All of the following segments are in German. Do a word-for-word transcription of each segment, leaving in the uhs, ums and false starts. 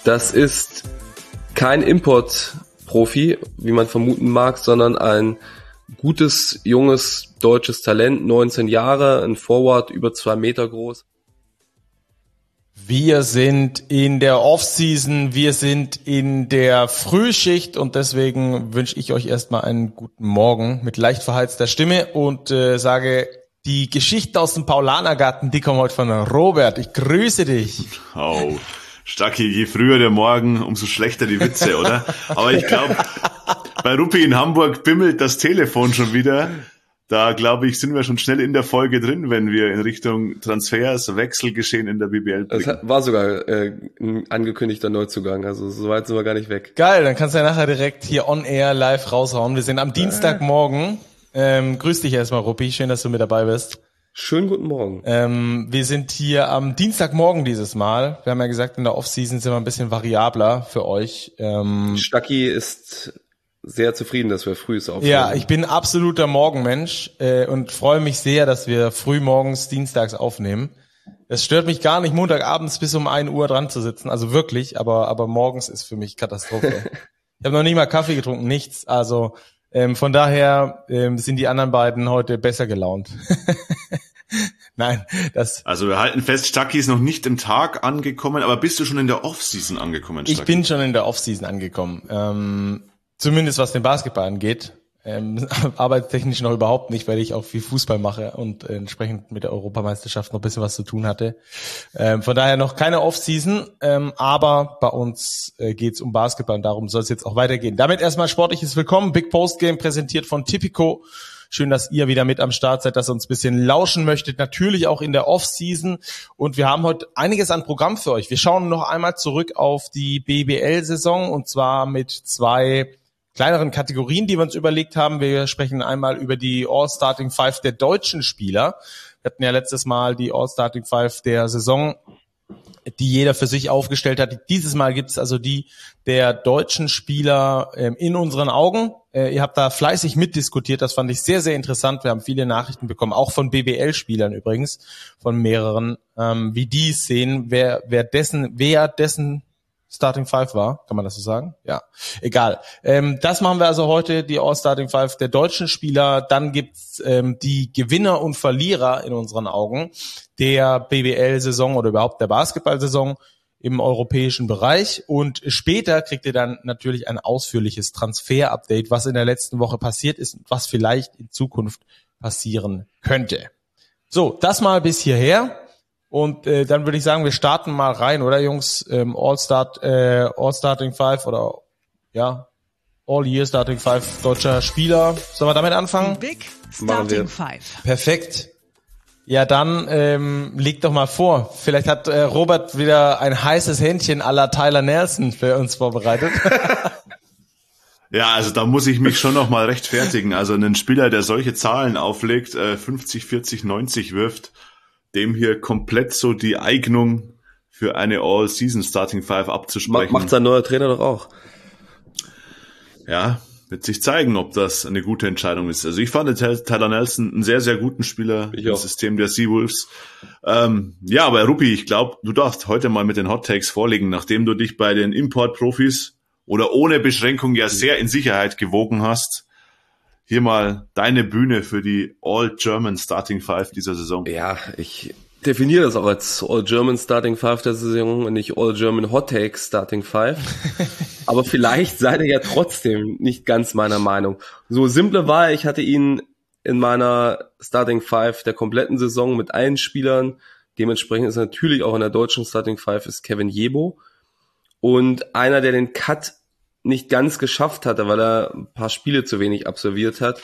Das ist kein Import-Profi, wie man vermuten mag, sondern ein gutes, junges, deutsches Talent, neunzehn Jahre, ein Forward, über zwei Meter groß. Wir sind in der Offseason, wir sind in der Frühschicht und deswegen wünsche ich euch erstmal einen guten Morgen mit leicht verheizter Stimme und äh, sage, die Geschichten aus dem Paulanergarten, die kommen heute von Robert. Ich grüße dich. Oh, Stacki, je früher der Morgen, umso schlechter die Witze, oder? Aber ich glaube, bei Ruppi in Hamburg bimmelt das Telefon schon wieder. Da, glaube ich, sind wir schon schnell in der Folge drin, wenn wir in Richtung Transfers, Wechselgeschehen in der B B L blicken. Es war sogar äh, ein angekündigter Neuzugang, also so weit sind wir gar nicht weg. Geil, dann kannst du ja nachher direkt hier on air live raushauen. Wir sind am Dienstagmorgen. Ähm, grüß dich erstmal, Ruppi, schön, dass du mit dabei bist. Schönen guten Morgen. Ähm, wir sind hier am Dienstagmorgen dieses Mal. Wir haben ja gesagt, in der Offseason sind wir ein bisschen variabler für euch. Ähm, Stacki ist sehr zufrieden, dass wir früh aufnehmen. Ja, ich bin absoluter Morgenmensch äh, und freue mich sehr, dass wir früh morgens dienstags aufnehmen. Es stört mich gar nicht, Montagabends bis um ein Uhr dran zu sitzen, also wirklich, aber aber morgens ist für mich Katastrophe. Ich habe noch nicht mal Kaffee getrunken, nichts, also ähm, von daher ähm, sind die anderen beiden heute besser gelaunt. Nein, das... Also wir halten fest, Stacki ist noch nicht im Tag angekommen, aber bist du schon in der Offseason angekommen, Stacki? Ich bin schon in der Offseason angekommen, ähm, zumindest was den Basketball angeht. Ähm, arbeitstechnisch noch überhaupt nicht, weil ich auch viel Fußball mache und äh, entsprechend mit der Europameisterschaft noch ein bisschen was zu tun hatte. Ähm, von daher noch keine Offseason, ähm, aber bei uns äh, geht's um Basketball und darum soll es jetzt auch weitergehen. Damit erstmal sportliches Willkommen. Big Post Game präsentiert von Tipico. Schön, dass ihr wieder mit am Start seid, dass ihr uns ein bisschen lauschen möchtet. Natürlich auch in der Offseason. Und wir haben heute einiges an Programm für euch. Wir schauen noch einmal zurück auf die B B L-Saison und zwar mit zwei kleineren Kategorien, die wir uns überlegt haben. Wir sprechen einmal über die All-Starting Five der deutschen Spieler. Wir hatten ja letztes Mal die All-Starting Five der Saison, die jeder für sich aufgestellt hat. Dieses Mal gibt es also die der deutschen Spieler ähm, in unseren Augen. Äh, ihr habt da fleißig mitdiskutiert, das fand ich sehr, sehr interessant. Wir haben viele Nachrichten bekommen, auch von B B L-Spielern übrigens, von mehreren, ähm, wie die es sehen, wer, wer dessen, wer dessen Starting Five war, kann man das so sagen? Ja, egal. Ähm, das machen wir also heute, die All-Starting Five der deutschen Spieler. Dann gibt's ähm, die Gewinner und Verlierer in unseren Augen der B B L-Saison oder überhaupt der Basketball-Saison im europäischen Bereich. Und später kriegt ihr dann natürlich ein ausführliches Transfer-Update, was in der letzten Woche passiert ist und was vielleicht in Zukunft passieren könnte. So, das mal bis hierher. Und äh, dann würde ich sagen, wir starten mal rein, oder Jungs? Ähm, All-Start, äh, All-Starting Five oder ja, All-Year Starting Five deutscher Spieler. Sollen wir damit anfangen? Big Starting Five. Perfekt. Ja, dann ähm, leg doch mal vor. Vielleicht hat äh, Robert wieder ein heißes Händchen à la Tyler Nelson für uns vorbereitet. Ja, also da muss ich mich schon noch mal rechtfertigen. Also ein Spieler, der solche Zahlen auflegt, äh, fünfzig, vierzig, neunzig wirft, dem hier komplett so die Eignung für eine All-Season Starting Five abzusprechen. Macht sein neuer Trainer doch auch. Ja, wird sich zeigen, ob das eine gute Entscheidung ist. Also ich fand Tyler Nelson einen sehr, sehr guten Spieler ich im auch. System der Seawolves. Ähm, ja, aber Ruppi, ich glaube, du darfst heute mal mit den Hot Takes vorlegen, nachdem du dich bei den Import-Profis oder ohne Beschränkung ja sehr in Sicherheit gewogen hast. Hier mal deine Bühne für die All-German Starting Five dieser Saison. Ja, ich definiere das auch als All-German Starting Five der Saison und nicht All-German Hot Take Starting Five. Aber vielleicht seid ihr ja trotzdem nicht ganz meiner Meinung. So simple war, ich hatte ihn in meiner Starting Five der kompletten Saison mit allen Spielern. Dementsprechend ist natürlich auch in der deutschen Starting Five ist Kevin Jebo. Und einer, der den Cut nicht ganz geschafft hatte, weil er ein paar Spiele zu wenig absolviert hat.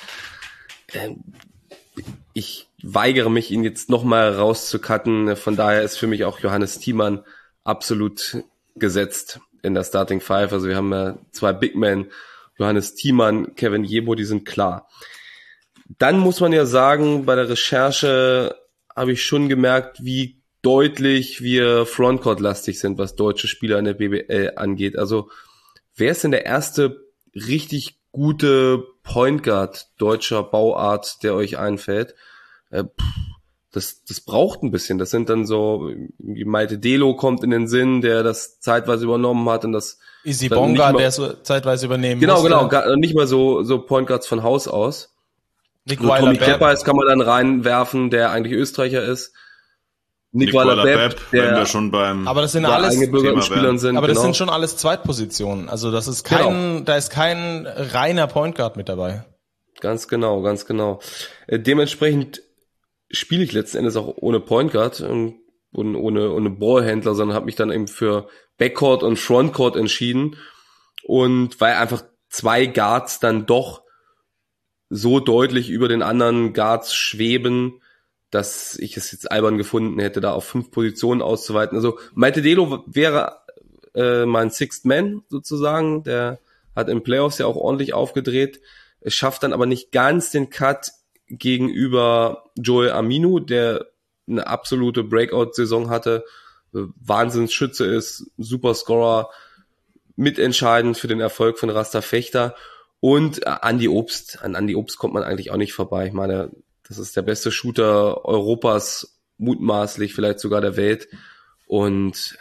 Ich weigere mich, ihn jetzt nochmal rauszucutten. Von daher ist für mich auch Johannes Thiemann absolut gesetzt in der Starting Five. Also wir haben ja zwei Big Men, Johannes Thiemann, Kevin Jebo, die sind klar. Dann muss man ja sagen, bei der Recherche habe ich schon gemerkt, wie deutlich wir Frontcourt-lastig sind, was deutsche Spieler in der B B L angeht. Also wer ist denn der erste richtig gute Point Guard deutscher Bauart, der euch einfällt? Äh, pff, das, das braucht ein bisschen. Das sind dann so, wie Malte Delo kommt in den Sinn, der das zeitweise übernommen hat und das Easy Bonga, der so zeitweise übernehmen Genau, musste. genau, gar, nicht mal so, so Point Guards von Haus aus. Nick so Tommy Weiler-Bepp. Keppers kann man dann reinwerfen, der eigentlich Österreicher ist. Nick, Nick Weiler-Bepp, wenn wir der schon beim Aber das sind bei alles eingebürgerten Spielern sind. Aber das genau. sind schon alles Zweitpositionen. Also das ist kein, Genau. da ist kein reiner Point Guard mit dabei. Ganz genau, ganz genau. Äh, dementsprechend spiele ich letzten Endes auch ohne Point Guard und, und ohne, ohne Ballhändler, sondern habe mich dann eben für Backcourt und Frontcourt entschieden. Und weil einfach zwei Guards dann doch so deutlich über den anderen Guards schweben, dass ich es jetzt albern gefunden hätte, da auf fünf Positionen auszuweiten. Also Malte Delo wäre äh, mein Sixth Man sozusagen. Der hat im Playoffs ja auch ordentlich aufgedreht. Es schafft dann aber nicht ganz den Cut gegenüber Joel Aminu, der eine absolute Breakout-Saison hatte, Wahnsinnsschütze ist, Superscorer, mitentscheidend für den Erfolg von Rasta Fechter. Und äh, Andi Obst. An Andi Obst kommt man eigentlich auch nicht vorbei. Ich meine, das ist der beste Shooter Europas, mutmaßlich vielleicht sogar der Welt. Und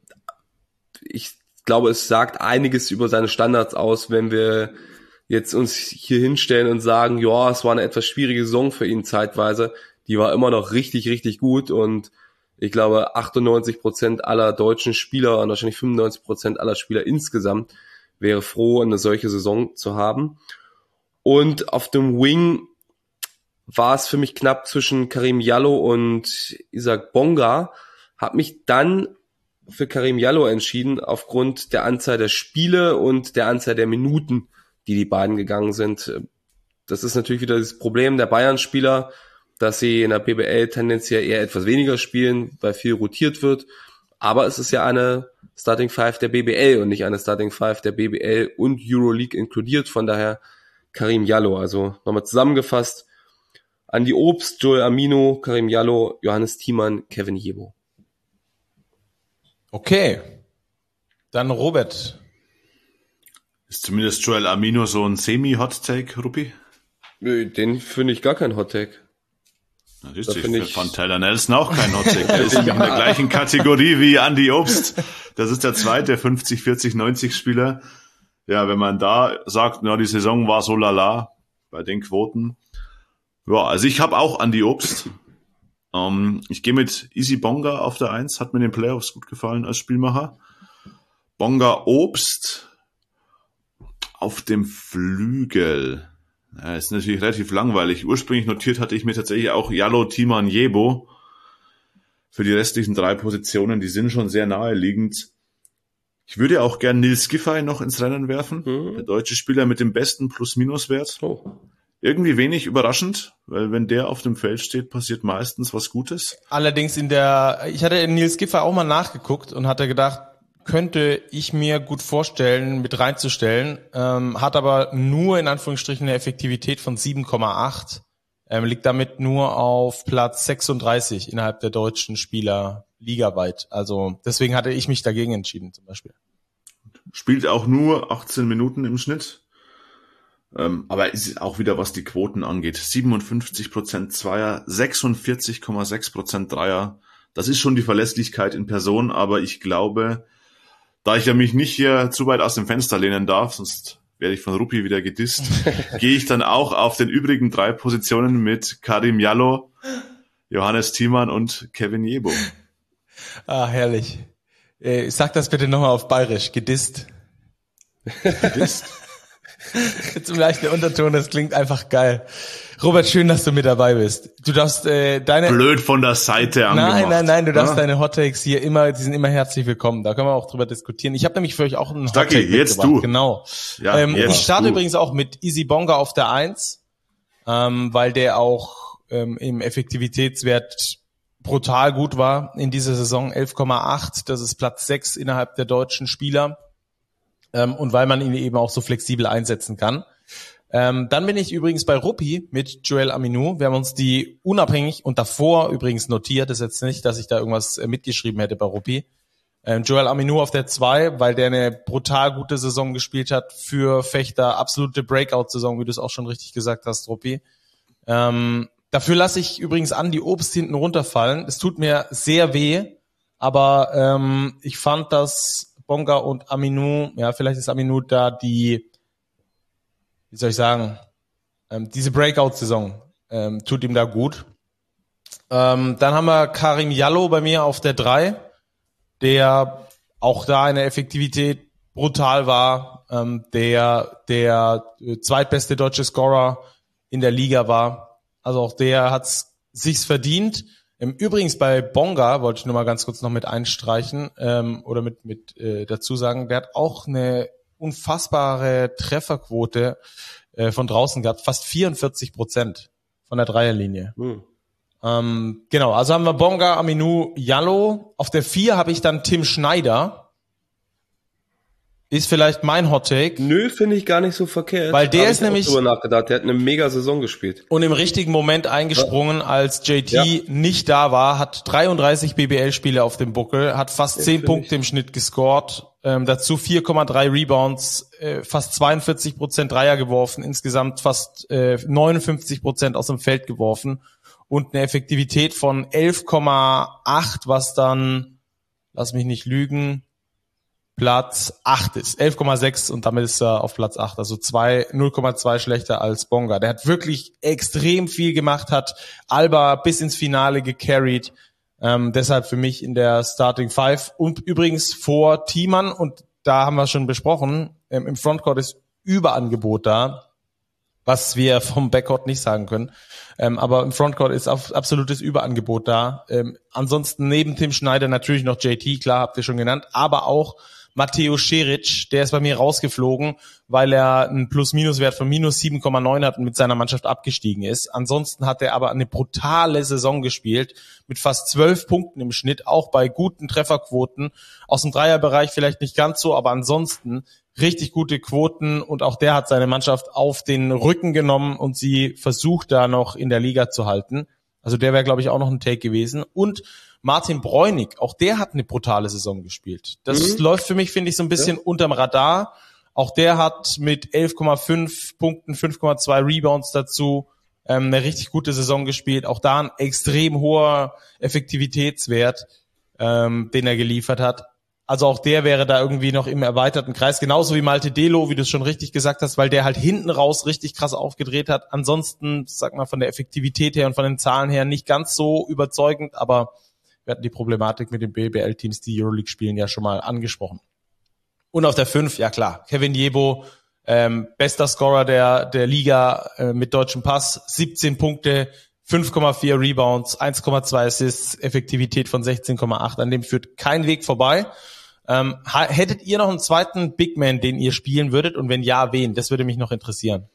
ich glaube, es sagt einiges über seine Standards aus, wenn wir jetzt uns hier hinstellen und sagen, ja, es war eine etwas schwierige Saison für ihn zeitweise. Die war immer noch richtig, richtig gut. Und ich glaube, achtundneunzig Prozent aller deutschen Spieler und wahrscheinlich fünfundneunzig Prozent aller Spieler insgesamt wäre froh, eine solche Saison zu haben. Und auf dem Wing war es für mich knapp zwischen Karim Jallow und Isaac Bonga. Habe mich dann für Karim Jallow entschieden, aufgrund der Anzahl der Spiele und der Anzahl der Minuten, die die beiden gegangen sind. Das ist natürlich wieder das Problem der Bayern-Spieler, dass sie in der P B L tendenziell eher etwas weniger spielen, weil viel rotiert wird. Aber es ist ja eine Starting Five der B B L und nicht eine Starting Five der B B L und Euroleague inkludiert. Von daher Karim Jallow. Also nochmal zusammengefasst: Andi Obst, Joel Aminu, Karim Jallow, Johannes Thiemann, Kevin Jebo. Okay. Dann Robert. Ist zumindest Joel Aminu so ein Semi-Hot-Take, Ruppi? Den finde ich gar kein Hot-Take. Na, das ist, ich, ich fand Tyler Nelson auch kein Hot-Take. Der ist in der gleichen Kategorie wie Andi Obst. Das ist der zweite fünfzig, vierzig, neunzig Spieler. Ja, wenn man da sagt, na, die Saison war so lala bei den Quoten. Ja, also ich habe auch Andi Obst. Ähm, ich gehe mit Easy Bonga auf der Eins. Hat mir in den Playoffs gut gefallen als Spielmacher. Bonga Obst auf dem Flügel. Ja, ist natürlich relativ langweilig. Ursprünglich notiert hatte ich mir tatsächlich auch Jallow, Thiemann, Jebo. Für die restlichen drei Positionen, die sind schon sehr naheliegend. Ich würde auch gern Nils Giffey noch ins Rennen werfen. Mhm. Der deutsche Spieler mit dem besten Plus-Minus-Wert. Oh. Irgendwie wenig überraschend, weil wenn der auf dem Feld steht, passiert meistens was Gutes. Allerdings in der, ich hatte in Nils Giffey auch mal nachgeguckt und hatte gedacht, könnte ich mir gut vorstellen, mit reinzustellen, ähm, hat aber nur in Anführungsstrichen eine Effektivität von sieben Komma acht, ähm, liegt damit nur auf Platz sechsunddreißig innerhalb der deutschen Spieler ligaweit. Also deswegen hatte ich mich dagegen entschieden zum Beispiel. Spielt auch nur achtzehn Minuten im Schnitt, ähm, aber ist auch wieder, was die Quoten angeht, siebenundfünfzig Prozent Zweier, sechsundvierzig Komma sechs Prozent Dreier. Das ist schon die Verlässlichkeit in Person, aber ich glaube, da ich ja mich nicht hier zu weit aus dem Fenster lehnen darf, sonst werde ich von Ruppi wieder gedisst, gehe ich dann auch auf den übrigen drei Positionen mit Karim Jallow, Johannes Thiemann und Kevin Jebo. Ah, herrlich. Äh, sag das bitte nochmal auf Bayerisch. Gedisst. Gedisst? Zum leichten Unterton, das klingt einfach geil. Robert, schön, dass du mit dabei bist. Du darfst äh, deine... Blöd von der Seite angemacht. Nein, nein, nein, du darfst ah. deine Hot Takes hier immer, die sind immer herzlich willkommen. Da können wir auch drüber diskutieren. Ich habe nämlich für euch auch einen Hot Stacki, Take jetzt mitgebracht. du. Genau. Ja, ähm, jetzt ich starte du. übrigens auch mit Easy Bonga auf der Eins, ähm, weil der auch ähm, im Effektivitätswert brutal gut war in dieser Saison. elf Komma acht, das ist Platz sechs innerhalb der deutschen Spieler. Ähm, und weil man ihn eben auch so flexibel einsetzen kann. Ähm, dann bin ich übrigens bei Ruppi mit Joel Aminu. Wir haben uns die unabhängig und davor übrigens notiert. Das ist jetzt nicht, dass ich da irgendwas äh, mitgeschrieben hätte bei Ruppi. Ähm, Joel Aminu auf der zwei, weil der eine brutal gute Saison gespielt hat für Fechter. Absolute Breakout-Saison, wie du es auch schon richtig gesagt hast, Ruppi. Ähm, Dafür lasse ich übrigens Andi Obst hinten runterfallen. Es tut mir sehr weh, aber ähm, ich fand, dass Bonga und Aminu, ja, vielleicht ist Aminu da die, wie soll ich sagen, ähm, diese Breakout-Saison ähm, tut ihm da gut. Ähm, dann haben wir Karim Jallo bei mir auf der drei, der auch da in der Effektivität brutal war, ähm, der der zweitbeste deutsche Scorer in der Liga war. Also auch der hat's sich's verdient. Ähm, übrigens bei Bonga wollte ich nur mal ganz kurz noch mit einstreichen ähm, oder mit mit äh, dazu sagen, der hat auch eine unfassbare Trefferquote äh, von draußen gehabt, fast vierundvierzig Prozent von der Dreierlinie. Hm. Ähm, genau, also haben wir Bonga, Aminu, Jallo. Auf der vier habe ich dann Tim Schneider. Ist vielleicht mein Hot Take. Nö, finde ich gar nicht so verkehrt. Weil der Hab ist nämlich drüber nachgedacht. Der hat eine mega Saison gespielt. Und im richtigen Moment eingesprungen, ja. als J T ja. nicht da war, hat dreiunddreißig B B L-Spiele auf dem Buckel, hat fast ja, zehn Punkte ich. im Schnitt gescored, ähm, dazu vier Komma drei Rebounds, äh, fast zweiundvierzig Prozent Dreier geworfen, insgesamt fast äh, neunundfünfzig Prozent aus dem Feld geworfen und eine Effektivität von elf Komma acht, was dann, lass mich nicht lügen, Platz acht ist, elf Komma sechs und damit ist er auf Platz acht, also zwei, null Komma zwei schlechter als Bonga. Der hat wirklich extrem viel gemacht, hat Alba bis ins Finale gecarried, ähm, deshalb für mich in der Starting Five und übrigens vor Thiemann und da haben wir schon besprochen, ähm, im Frontcourt ist Überangebot da, was wir vom Backcourt nicht sagen können, ähm, aber im Frontcourt ist auf absolutes Überangebot da. Ähm, ansonsten neben Tim Schneider natürlich noch J T, klar, habt ihr schon genannt, aber auch Matteo Šerić, der ist bei mir rausgeflogen, weil er einen Plus-Minus-Wert von minus sieben Komma neun hat und mit seiner Mannschaft abgestiegen ist. Ansonsten hat er aber eine brutale Saison gespielt, mit fast zwölf Punkten im Schnitt, auch bei guten Trefferquoten. Aus dem Dreierbereich vielleicht nicht ganz so, aber ansonsten richtig gute Quoten und auch der hat seine Mannschaft auf den Rücken genommen und sie versucht da noch in der Liga zu halten. Also der wäre, glaube ich, auch noch ein Take gewesen. Und Martin Bräunig, auch der hat eine brutale Saison gespielt. Das mhm. läuft für mich, finde ich, so ein bisschen ja. unterm Radar. Auch der hat mit elf Komma fünf Punkten, fünf Komma zwei Rebounds dazu ähm, eine richtig gute Saison gespielt. Auch da ein extrem hoher Effektivitätswert, ähm, den er geliefert hat. Also auch der wäre da irgendwie noch im erweiterten Kreis. Genauso wie Malte Delo, wie du es schon richtig gesagt hast, weil der halt hinten raus richtig krass aufgedreht hat. Ansonsten, sag mal, von der Effektivität her und von den Zahlen her nicht ganz so überzeugend, aber wir hatten die Problematik mit den B B L-Teams, die Euroleague spielen, ja schon mal angesprochen. Und auf der fünf, ja klar, Kevin Jebo, ähm, bester Scorer der der Liga äh, mit deutschem Pass, siebzehn Punkte, fünf Komma vier Rebounds, eins Komma zwei Assists, Effektivität von sechzehn Komma acht, an dem führt kein Weg vorbei. Ähm, hättet ihr noch einen zweiten Big Man, den ihr spielen würdet? Und wenn ja, wen? Das würde mich noch interessieren.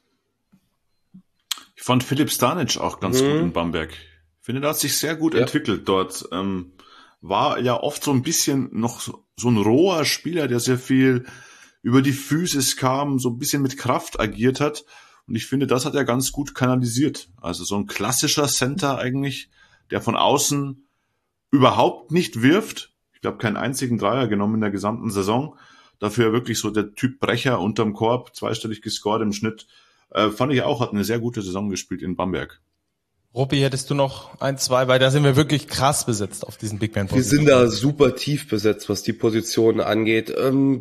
Ich fand Filip Stanic auch ganz mhm. gut in Bamberg. Ich finde, der hat sich sehr gut ja. entwickelt dort. Ähm, war ja oft so ein bisschen noch so, so ein roher Spieler, der sehr viel über die Physis kam, so ein bisschen mit Kraft agiert hat. Und ich finde, das hat er ganz gut kanalisiert. Also so ein klassischer Center eigentlich, der von außen überhaupt nicht wirft. Ich glaube, keinen einzigen Dreier genommen in der gesamten Saison. Dafür wirklich so der Typ Brecher unterm Korb, zweistellig gescored im Schnitt. Äh, fand ich auch, hat eine sehr gute Saison gespielt in Bamberg. Ruppi, hättest du noch ein, zwei, weil da sind wir wirklich krass besetzt auf diesen Big Man-Positionen. Wir sind da super tief besetzt, was die Positionen angeht. Ähm,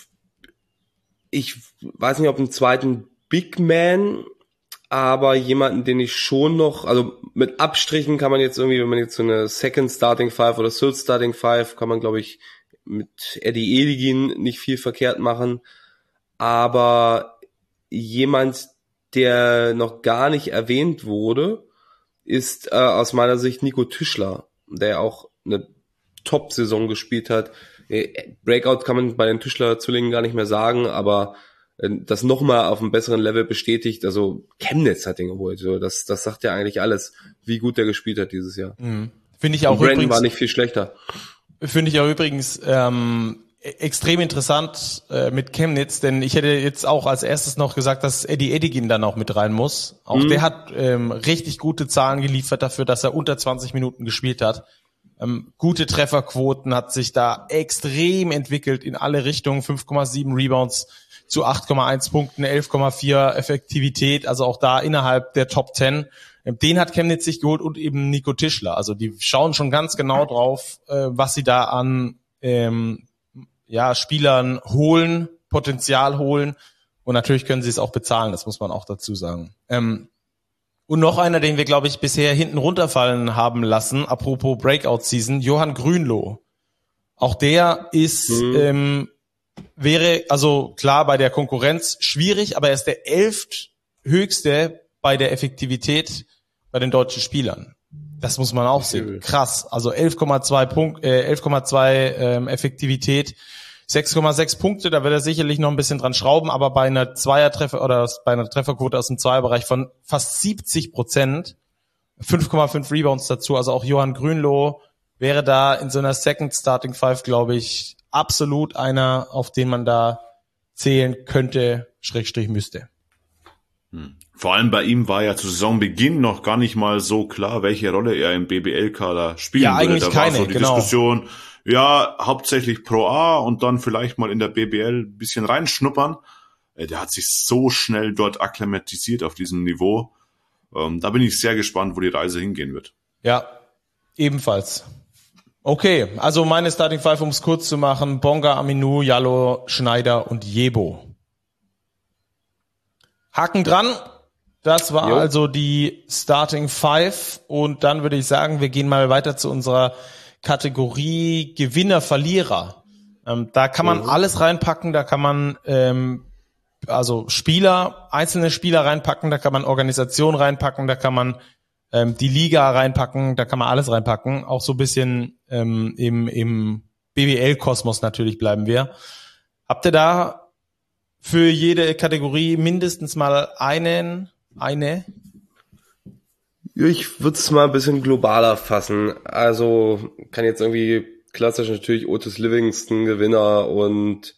ich weiß nicht, ob einen zweiten Big Man, aber jemanden, den ich schon noch, also mit Abstrichen kann man jetzt irgendwie, wenn man jetzt so eine Second Starting Five oder Third Starting Five, kann man, glaube ich, mit Eddie Edigin nicht viel verkehrt machen. Aber jemand, der noch gar nicht erwähnt wurde, ist äh, aus meiner Sicht Nico Tischler, der auch eine Top-Saison gespielt hat. Breakout kann man bei den Tischler-Zwillingen gar nicht mehr sagen, aber äh, das nochmal auf einem besseren Level bestätigt. Also Chemnitz hat den geholt. So, das, das sagt ja eigentlich alles, wie gut der gespielt hat dieses Jahr. Mhm. Finde ich auch. Und Brandon war nicht viel schlechter. Finde ich auch übrigens ähm, extrem interessant äh, mit Chemnitz, denn ich hätte jetzt auch als erstes noch gesagt, dass Eddie Edigin dann auch mit rein muss. Auch mhm. der hat ähm, richtig gute Zahlen geliefert dafür, dass er unter zwanzig Minuten gespielt hat. Ähm, gute Trefferquoten, hat sich da extrem entwickelt in alle Richtungen. fünf Komma sieben Rebounds zu acht Komma eins Punkten, elf Komma vier Effektivität, also auch da innerhalb der Top zehn. Den hat Chemnitz sich geholt und eben Nico Tischler. Also die schauen schon ganz genau drauf, äh, was sie da an ähm, ja, Spielern holen, Potenzial holen. Und natürlich können sie es auch bezahlen, das muss man auch dazu sagen. Ähm, und noch einer, den wir, glaube ich, bisher hinten runterfallen haben lassen, apropos Breakout-Season, Johann Grünloh. Auch der ist, mhm. ähm, wäre, also klar, bei der Konkurrenz schwierig, aber er ist der elfthöchste bei der Effektivität bei den deutschen Spielern. Das muss man auch sehen. Krass. Also elf Komma zwei Punkt, äh, elf Komma zwei ähm, Effektivität, sechs Komma sechs Punkte, da wird er sicherlich noch ein bisschen dran schrauben, aber bei einer Zweiertreffer oder bei einer Trefferquote aus dem Zweierbereich von fast siebzig Prozent, fünf Komma fünf Rebounds dazu, also auch Johann Grünloh wäre da in so einer Second Starting Five, glaube ich, absolut einer, auf den man da zählen könnte, Schrägstrich müsste. Hm. Vor allem bei ihm war ja zu Saisonbeginn noch gar nicht mal so klar, welche Rolle er im B B L-Kader spielen ja, würde. Eigentlich da keine, war so die genau. Diskussion, ja, hauptsächlich Pro A und dann vielleicht mal in der B B L ein bisschen reinschnuppern. Der hat sich so schnell dort akklimatisiert auf diesem Niveau. Da bin ich sehr gespannt, wo die Reise hingehen wird. Ja, ebenfalls. Okay, also meine Starting Five, um es kurz zu machen: Bonga, Aminu, Jallo, Schneider und Jebo. Haken dran. Das war jo. also die Starting Five. Und dann würde ich sagen, wir gehen mal weiter zu unserer Kategorie Gewinner, Verlierer. Ähm, da kann man mhm. alles reinpacken. Da kann man ähm, also Spieler, einzelne Spieler reinpacken. Da kann man Organisation reinpacken. Da kann man ähm, die Liga reinpacken. Da kann man alles reinpacken. Auch so ein bisschen ähm, im, im B B L-Kosmos natürlich bleiben wir. Habt ihr da für jede Kategorie mindestens mal einen, eine? Ich würde es mal ein bisschen globaler fassen. Also kann jetzt irgendwie klassisch natürlich Otis Livingston Gewinner und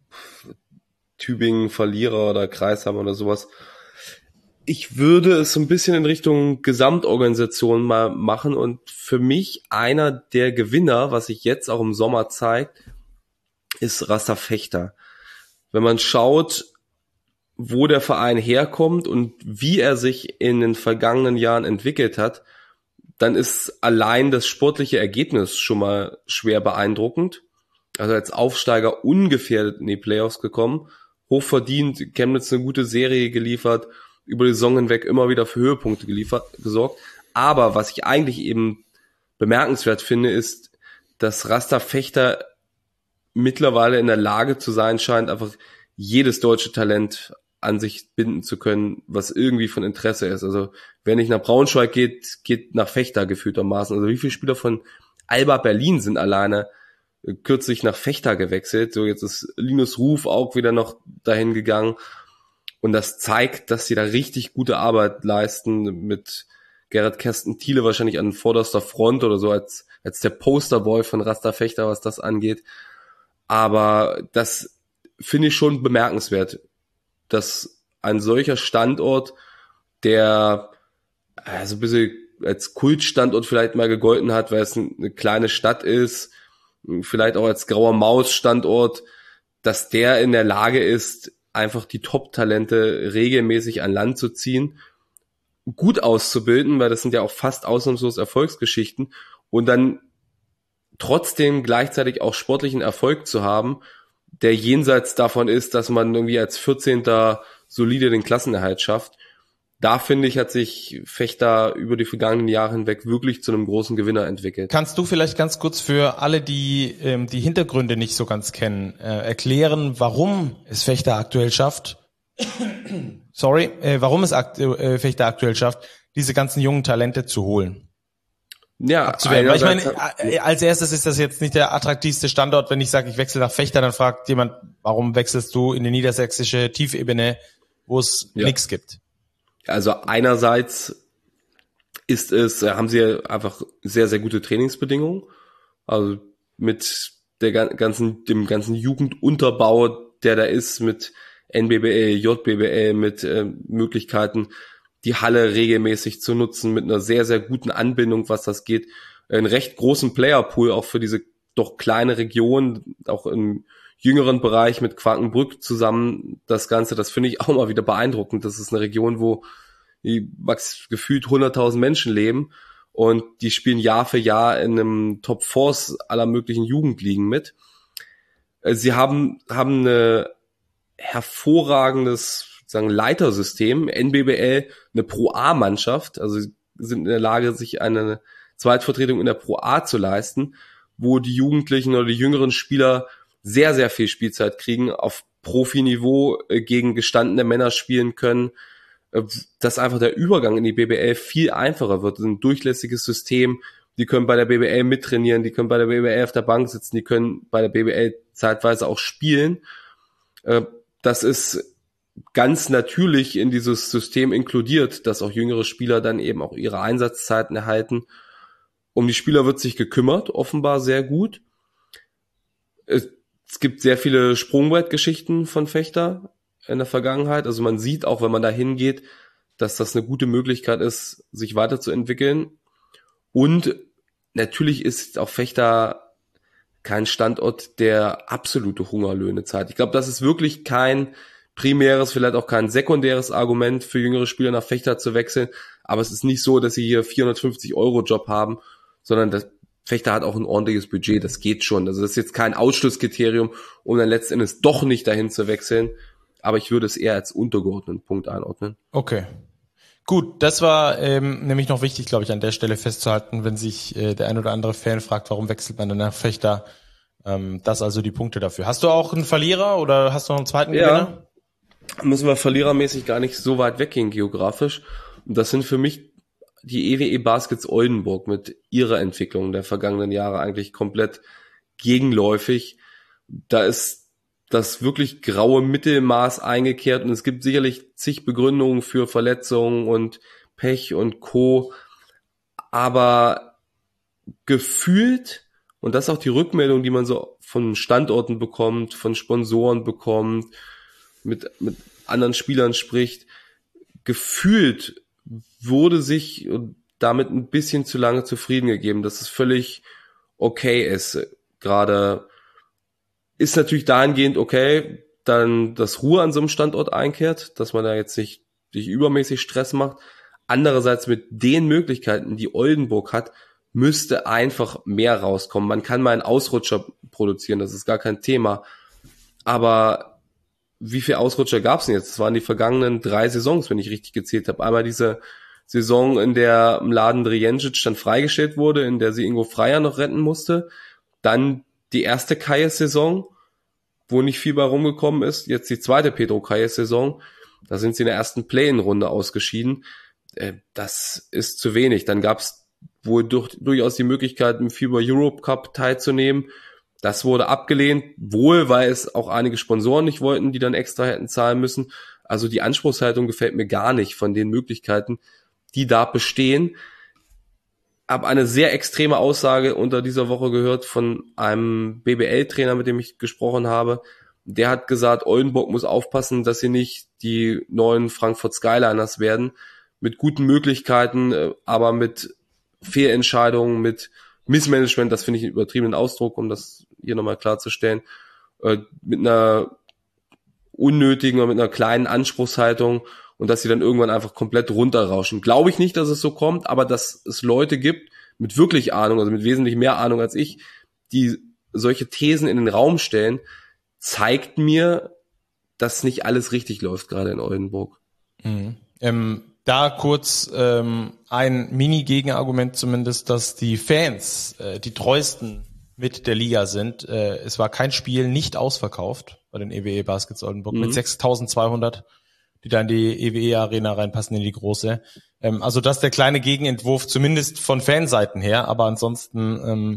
Tübingen Verlierer oder Kreishammer oder sowas. Ich würde es so ein bisschen in Richtung Gesamtorganisation mal machen und für mich einer der Gewinner, was sich jetzt auch im Sommer zeigt, ist Rasta Vechta. Wenn man schaut, wo der Verein herkommt und wie er sich in den vergangenen Jahren entwickelt hat, dann ist allein das sportliche Ergebnis schon mal schwer beeindruckend. Also als Aufsteiger ungefährdet in die Playoffs gekommen, hochverdient, Chemnitz eine gute Serie geliefert, über die Saison hinweg immer wieder für Höhepunkte geliefert, gesorgt. Aber was ich eigentlich eben bemerkenswert finde, ist, dass Rasta Vechta mittlerweile in der Lage zu sein scheint, einfach jedes deutsche Talent an sich binden zu können, was irgendwie von Interesse ist. Also wer nicht nach Braunschweig geht, geht nach Vechta gefühltermaßen. Also wie viele Spieler von Alba Berlin sind alleine kürzlich nach Vechta gewechselt. So jetzt ist Linus Ruf auch wieder noch dahin gegangen. Und das zeigt, dass sie da richtig gute Arbeit leisten, mit Gerrit Kersten Thiele wahrscheinlich an vorderster Front oder so als als der Posterboy von Rasta Vechta, was das angeht. Aber das finde ich schon bemerkenswert, dass ein solcher Standort, der also ein bisschen als Kultstandort vielleicht mal gegolten hat, weil es eine kleine Stadt ist, vielleicht auch als grauer Maus-Standort, dass der in der Lage ist, einfach die Top-Talente regelmäßig an Land zu ziehen, gut auszubilden, weil das sind ja auch fast ausnahmslos Erfolgsgeschichten, und dann trotzdem gleichzeitig auch sportlichen Erfolg zu haben, der jenseits davon ist, dass man irgendwie als vierzehnter solide den Klassenerhalt schafft. Da, finde ich, hat sich Vechta über die vergangenen Jahre hinweg wirklich zu einem großen Gewinner entwickelt. Kannst du vielleicht ganz kurz für alle, die ähm, die Hintergründe nicht so ganz kennen, äh, erklären, warum es Vechta aktuell schafft, sorry, äh, warum es akt- äh, Vechta aktuell schafft, diese ganzen jungen Talente zu holen? Ja, abzuwehren. Weil ich meine, als erstes ist das jetzt nicht der attraktivste Standort. Wenn ich sage, ich wechsle nach Vechta, dann fragt jemand, warum wechselst du in die niedersächsische Tiefebene, wo es ja. nichts gibt? Also einerseits ist es, haben sie einfach sehr, sehr gute Trainingsbedingungen. Also mit der ganzen, dem ganzen Jugendunterbau, der da ist, mit N B B L, J B B L, mit äh, Möglichkeiten, die Halle regelmäßig zu nutzen, mit einer sehr, sehr guten Anbindung, was das geht. Einen recht großen Playerpool auch für diese doch kleine Region, auch im jüngeren Bereich mit Quakenbrück zusammen. Das Ganze, das finde ich auch mal wieder beeindruckend. Das ist eine Region, wo die max gefühlt hunderttausend Menschen leben und die spielen Jahr für Jahr in einem Top Fours aller möglichen Jugendligen mit. Sie haben haben eine hervorragendes sagen Leitersystem, N B B L, eine Pro-A-Mannschaft, also sind in der Lage, sich eine Zweitvertretung in der Pro-A zu leisten, wo die Jugendlichen oder die jüngeren Spieler sehr, sehr viel Spielzeit kriegen, auf Profiniveau äh, gegen gestandene Männer spielen können, äh, dass einfach der Übergang in die B B L viel einfacher wird. Ein durchlässiges System, die können bei der B B L mittrainieren, die können bei der B B L auf der Bank sitzen, die können bei der B B L zeitweise auch spielen. Äh, das ist ganz natürlich in dieses System inkludiert, dass auch jüngere Spieler dann eben auch ihre Einsatzzeiten erhalten. Um die Spieler wird sich gekümmert, offenbar sehr gut. Es Es gibt sehr viele Sprungbrett-Geschichten von Fechter in der Vergangenheit. Also man sieht auch, wenn man da hingeht, dass das eine gute Möglichkeit ist, sich weiterzuentwickeln. Und natürlich ist auch Fechter kein Standort, der absolute Hungerlöhne zahlt. Ich glaube, das ist wirklich kein primäres, vielleicht auch kein sekundäres Argument für jüngere Spieler nach Fechter zu wechseln. Aber es ist nicht so, dass sie hier vierhundertfünfzig Euro Job haben, sondern das Fechter hat auch ein ordentliches Budget, das geht schon. Also das ist jetzt kein Ausschlusskriterium, um dann letzten Endes doch nicht dahin zu wechseln. Aber ich würde es eher als untergeordneten Punkt einordnen. Okay. Gut, das war ähm, nämlich noch wichtig, glaube ich, an der Stelle festzuhalten, wenn sich äh, der ein oder andere Fan fragt, warum wechselt man denn nach Fechter? Ähm, das also die Punkte dafür. Hast du auch einen Verlierer oder hast du noch einen zweiten ja, Gewinner? Müssen wir verlierermäßig gar nicht so weit weggehen geografisch. Und das sind für mich die E W E Baskets Oldenburg mit ihrer Entwicklung der vergangenen Jahre eigentlich komplett gegenläufig. Da ist das wirklich graue Mittelmaß eingekehrt und es gibt sicherlich zig Begründungen für Verletzungen und Pech und Co. Aber gefühlt, und das ist auch die Rückmeldung, die man so von Standorten bekommt, von Sponsoren bekommt, mit, mit anderen Spielern spricht, gefühlt wurde sich damit ein bisschen zu lange zufrieden gegeben, dass es völlig okay ist. Gerade ist natürlich dahingehend okay, dann dass Ruhe an so einem Standort einkehrt, dass man da jetzt nicht sich übermäßig Stress macht. Andererseits mit den Möglichkeiten, die Oldenburg hat, müsste einfach mehr rauskommen. Man kann mal einen Ausrutscher produzieren, das ist gar kein Thema. Aber wie viele Ausrutscher gab es denn jetzt? Das waren die vergangenen drei Saisons, wenn ich richtig gezählt habe. Einmal diese Saison, in der Mladen Drijancic dann freigestellt wurde, in der sie Ingo Freier noch retten musste. Dann die erste Kayes-Saison, wo nicht viel bei rumgekommen ist. Jetzt die zweite Pedro Kayes-Saison. Da sind sie in der ersten Play-in-Runde ausgeschieden. Das ist zu wenig. Dann gab es wohl durch, durchaus die Möglichkeit, im FIBA Europe Cup teilzunehmen. Das wurde abgelehnt, wohl, weil es auch einige Sponsoren nicht wollten, die dann extra hätten zahlen müssen. Also die Anspruchshaltung gefällt mir gar nicht von den Möglichkeiten, die da bestehen. Habe eine sehr extreme Aussage unter dieser Woche gehört von einem B B L-Trainer, mit dem ich gesprochen habe. Der hat gesagt, Oldenburg muss aufpassen, dass sie nicht die neuen Frankfurt Skyliners werden. Mit guten Möglichkeiten, aber mit Fehlentscheidungen, mit Missmanagement, das finde ich einen übertriebenen Ausdruck, um das hier nochmal klarzustellen, äh, mit einer unnötigen oder mit einer kleinen Anspruchshaltung und dass sie dann irgendwann einfach komplett runterrauschen. Glaube ich nicht, dass es so kommt, aber dass es Leute gibt mit wirklich Ahnung, also mit wesentlich mehr Ahnung als ich, die solche Thesen in den Raum stellen, zeigt mir, dass nicht alles richtig läuft, gerade in Oldenburg. Mhm. Ähm, da kurz ähm, ein Mini-Gegenargument zumindest, dass die Fans äh, die treuesten mit der Liga sind. Äh, es war kein Spiel nicht ausverkauft bei den E W E Baskets Oldenburg mhm. mit sechstausendzweihundert, die da in die E W E Arena reinpassen, in die große. Ähm, also das ist der kleine Gegenentwurf, zumindest von Fanseiten her, aber ansonsten ähm,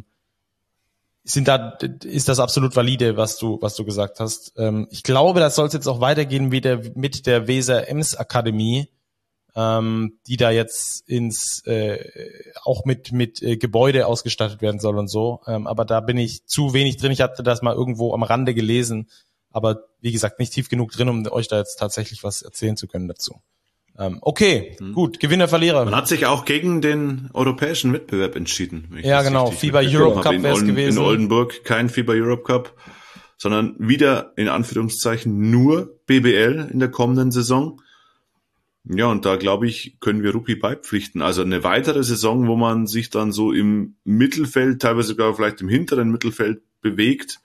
sind da ist das absolut valide, was du was du gesagt hast. Ähm, ich glaube, das soll es jetzt auch weitergehen wie der, mit der Weser Ems Akademie, ähm, die da jetzt ins äh, auch mit mit äh, Gebäude ausgestattet werden soll und so. Ähm, aber da bin ich zu wenig drin. Ich hatte das mal irgendwo am Rande gelesen, aber wie gesagt nicht tief genug drin, um euch da jetzt tatsächlich was erzählen zu können dazu. Ähm, okay, hm. gut, Gewinner, Verlierer. Man hat sich auch gegen den europäischen Wettbewerb entschieden. Ja, genau, FIBA Europe Cup wäre es gewesen. In Oldenburg kein FIBA Europe Cup, sondern wieder in Anführungszeichen nur B B L in der kommenden Saison. Ja, und da glaube ich, können wir Rupi beipflichten. Also eine weitere Saison, wo man sich dann so im Mittelfeld, teilweise sogar vielleicht im hinteren Mittelfeld bewegt.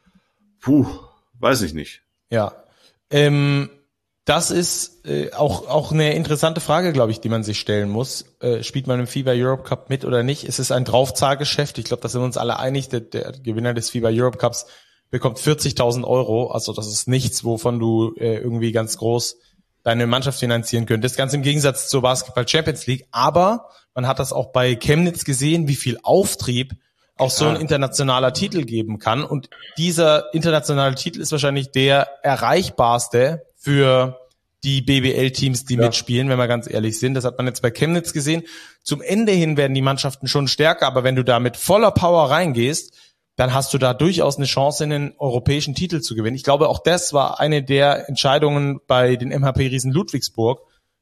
Puh, weiß ich nicht. Ja, ähm, das ist äh, auch auch eine interessante Frage, glaube ich, die man sich stellen muss. Äh, spielt man im FIBA Europe Cup mit oder nicht? Es ist ein Draufzahlgeschäft. Ich glaube, da sind wir uns alle einig. Der, der Gewinner des FIBA Europe Cups bekommt vierzigtausend Euro. Also das ist nichts, wovon du äh, irgendwie ganz groß deine Mannschaft finanzieren könntest. Ganz im Gegensatz zur Basketball Champions League. Aber man hat das auch bei Chemnitz gesehen, wie viel Auftrieb auch so ein internationaler Titel geben kann. Und dieser internationale Titel ist wahrscheinlich der erreichbarste für die B B L-Teams, die ja. mitspielen, wenn wir ganz ehrlich sind. Das hat man jetzt bei Chemnitz gesehen. Zum Ende hin werden die Mannschaften schon stärker, aber wenn du da mit voller Power reingehst, dann hast du da durchaus eine Chance, einen europäischen Titel zu gewinnen. Ich glaube, auch das war eine der Entscheidungen bei den M H P-Riesen Ludwigsburg,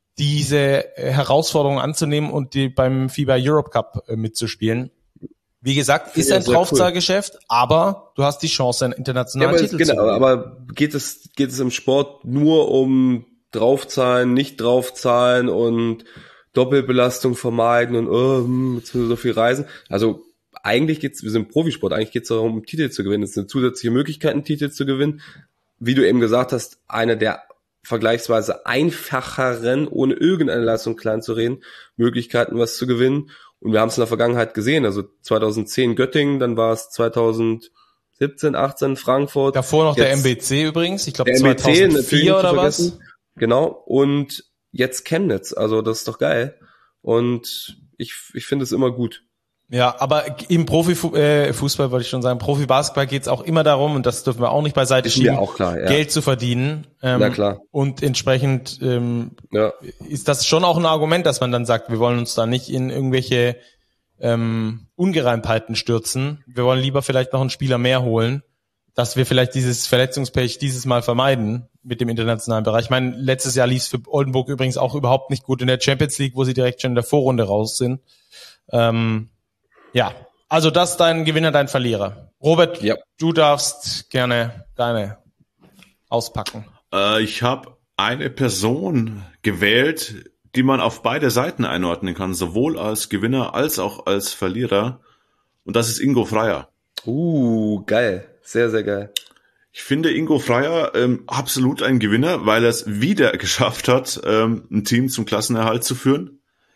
diese Herausforderung anzunehmen und die beim FIBA Europe Cup mitzuspielen. Wie gesagt, ist ein Draufzahlgeschäft, cool. aber du hast die Chance, einen internationalen ja, Titel genau, zu gewinnen. Aber geht es, geht es im Sport nur um draufzahlen, nicht draufzahlen und Doppelbelastung vermeiden und oh, jetzt müssen wir so viel reisen? Also eigentlich geht's, wir sind Profisport, eigentlich geht's darum, einen Titel zu gewinnen. Es ist eine zusätzliche Möglichkeit, einen Titel zu gewinnen. Wie du eben gesagt hast, eine der vergleichsweise einfacheren, ohne irgendeine Leistung klein zu reden, Möglichkeiten, was zu gewinnen. Und wir haben es in der Vergangenheit gesehen, also zweitauszehn Göttingen, dann war es zweitausendsiebzehn, achtzehn Frankfurt. Davor noch jetzt der M B C übrigens, ich glaube zweitausendvier oder was. Genau, und jetzt Chemnitz, also das ist doch geil. Und ich, ich finde es immer gut. Ja, aber im Profifußball wollte ich schon sagen, Profibasketball geht es auch immer darum, und das dürfen wir auch nicht beiseite ist schieben, mir auch klar, ja. Geld zu verdienen. Ähm, Na klar. Und entsprechend ähm, ja. ist das schon auch ein Argument, dass man dann sagt, wir wollen uns da nicht in irgendwelche ähm, Ungereimtheiten stürzen. Wir wollen lieber vielleicht noch einen Spieler mehr holen, dass wir vielleicht dieses Verletzungspech dieses Mal vermeiden mit dem internationalen Bereich. Ich meine, letztes Jahr lief es für Oldenburg übrigens auch überhaupt nicht gut in der Champions League, wo sie direkt schon in der Vorrunde raus sind. Ähm, Ja, also das ist dein Gewinner, dein Verlierer. Robert, ja. du darfst gerne deine auspacken. Äh, ich habe eine Person gewählt, die man auf beide Seiten einordnen kann, sowohl als Gewinner als auch als Verlierer. Und das ist Ingo Freier. Uh, geil. Sehr, sehr geil. Ich finde Ingo Freier ähm, absolut ein Gewinner, weil er es wieder geschafft hat, ähm, ein Team zum Klassenerhalt zu führen.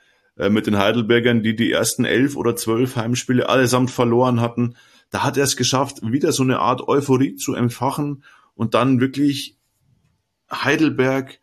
Mit den Heidelbergern, die die ersten elf oder zwölf Heimspiele allesamt verloren hatten. Da hat er es geschafft, wieder so eine Art Euphorie zu entfachen und dann wirklich Heidelberg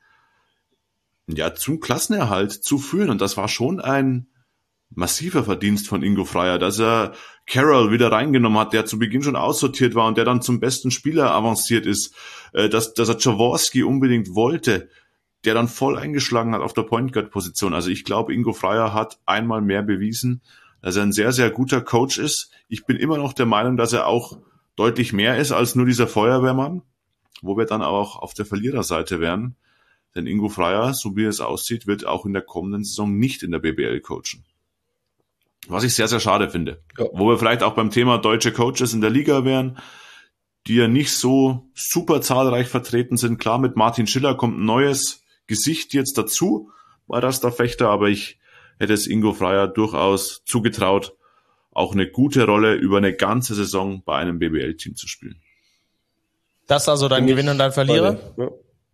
ja zum Klassenerhalt zu führen. Und das war schon ein massiver Verdienst von Ingo Freier, dass er Carroll wieder reingenommen hat, der zu Beginn schon aussortiert war und der dann zum besten Spieler avanciert ist, dass, dass er Jaworski unbedingt wollte, der dann voll eingeschlagen hat auf der Point Guard Position. Also ich glaube, Ingo Freier hat einmal mehr bewiesen, dass er ein sehr, sehr guter Coach ist. Ich bin immer noch der Meinung, dass er auch deutlich mehr ist als nur dieser Feuerwehrmann, wo wir dann auch auf der Verliererseite wären. Denn Ingo Freier, so wie es aussieht, wird auch in der kommenden Saison nicht in der B B L coachen. Was ich sehr, sehr schade finde. Ja. Wo wir vielleicht auch beim Thema deutsche Coaches in der Liga wären, die ja nicht so super zahlreich vertreten sind. Klar, mit Martin Schiller kommt ein neues Gesicht jetzt dazu, war das der Fechter, aber ich hätte es Ingo Freier durchaus zugetraut, auch eine gute Rolle über eine ganze Saison bei einem B B L-Team zu spielen. Das ist also dein Gewinner und dein Verlierer? Ja.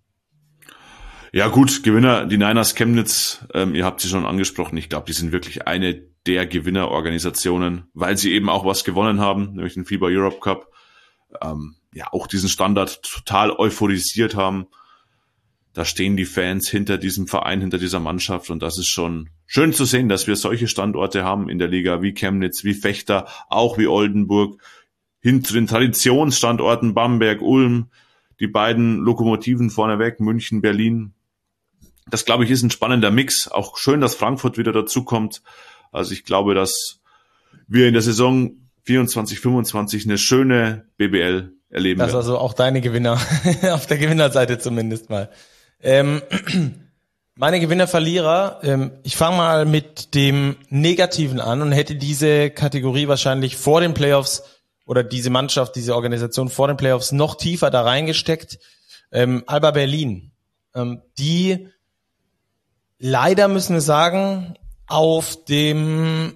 ja gut, Gewinner, die Niners Chemnitz, ähm, ihr habt sie schon angesprochen, ich glaube, die sind wirklich eine der Gewinnerorganisationen, weil sie eben auch was gewonnen haben, nämlich den FIBA Europe Cup, ähm, ja auch diesen Standard total euphorisiert haben. Da stehen die Fans hinter diesem Verein, hinter dieser Mannschaft und das ist schon schön zu sehen, dass wir solche Standorte haben in der Liga wie Chemnitz, wie Vechta, auch wie Oldenburg, hin zu den Traditionsstandorten Bamberg, Ulm, die beiden Lokomotiven vorneweg, München, Berlin. Das, glaube ich, ist ein spannender Mix. Auch schön, dass Frankfurt wieder dazukommt. Also ich glaube, dass wir in der Saison vierundzwanzig, fünfundzwanzig eine schöne B B L erleben werden. Das ist also auch deine Gewinner, auf der Gewinnerseite zumindest mal. Ähm, meine Gewinner-Verlierer, ähm, ich fange mal mit dem Negativen an und hätte diese Kategorie wahrscheinlich vor den Playoffs oder diese Mannschaft, diese Organisation vor den Playoffs noch tiefer da reingesteckt. Ähm, Alba Berlin, ähm, die leider müssen wir sagen, auf dem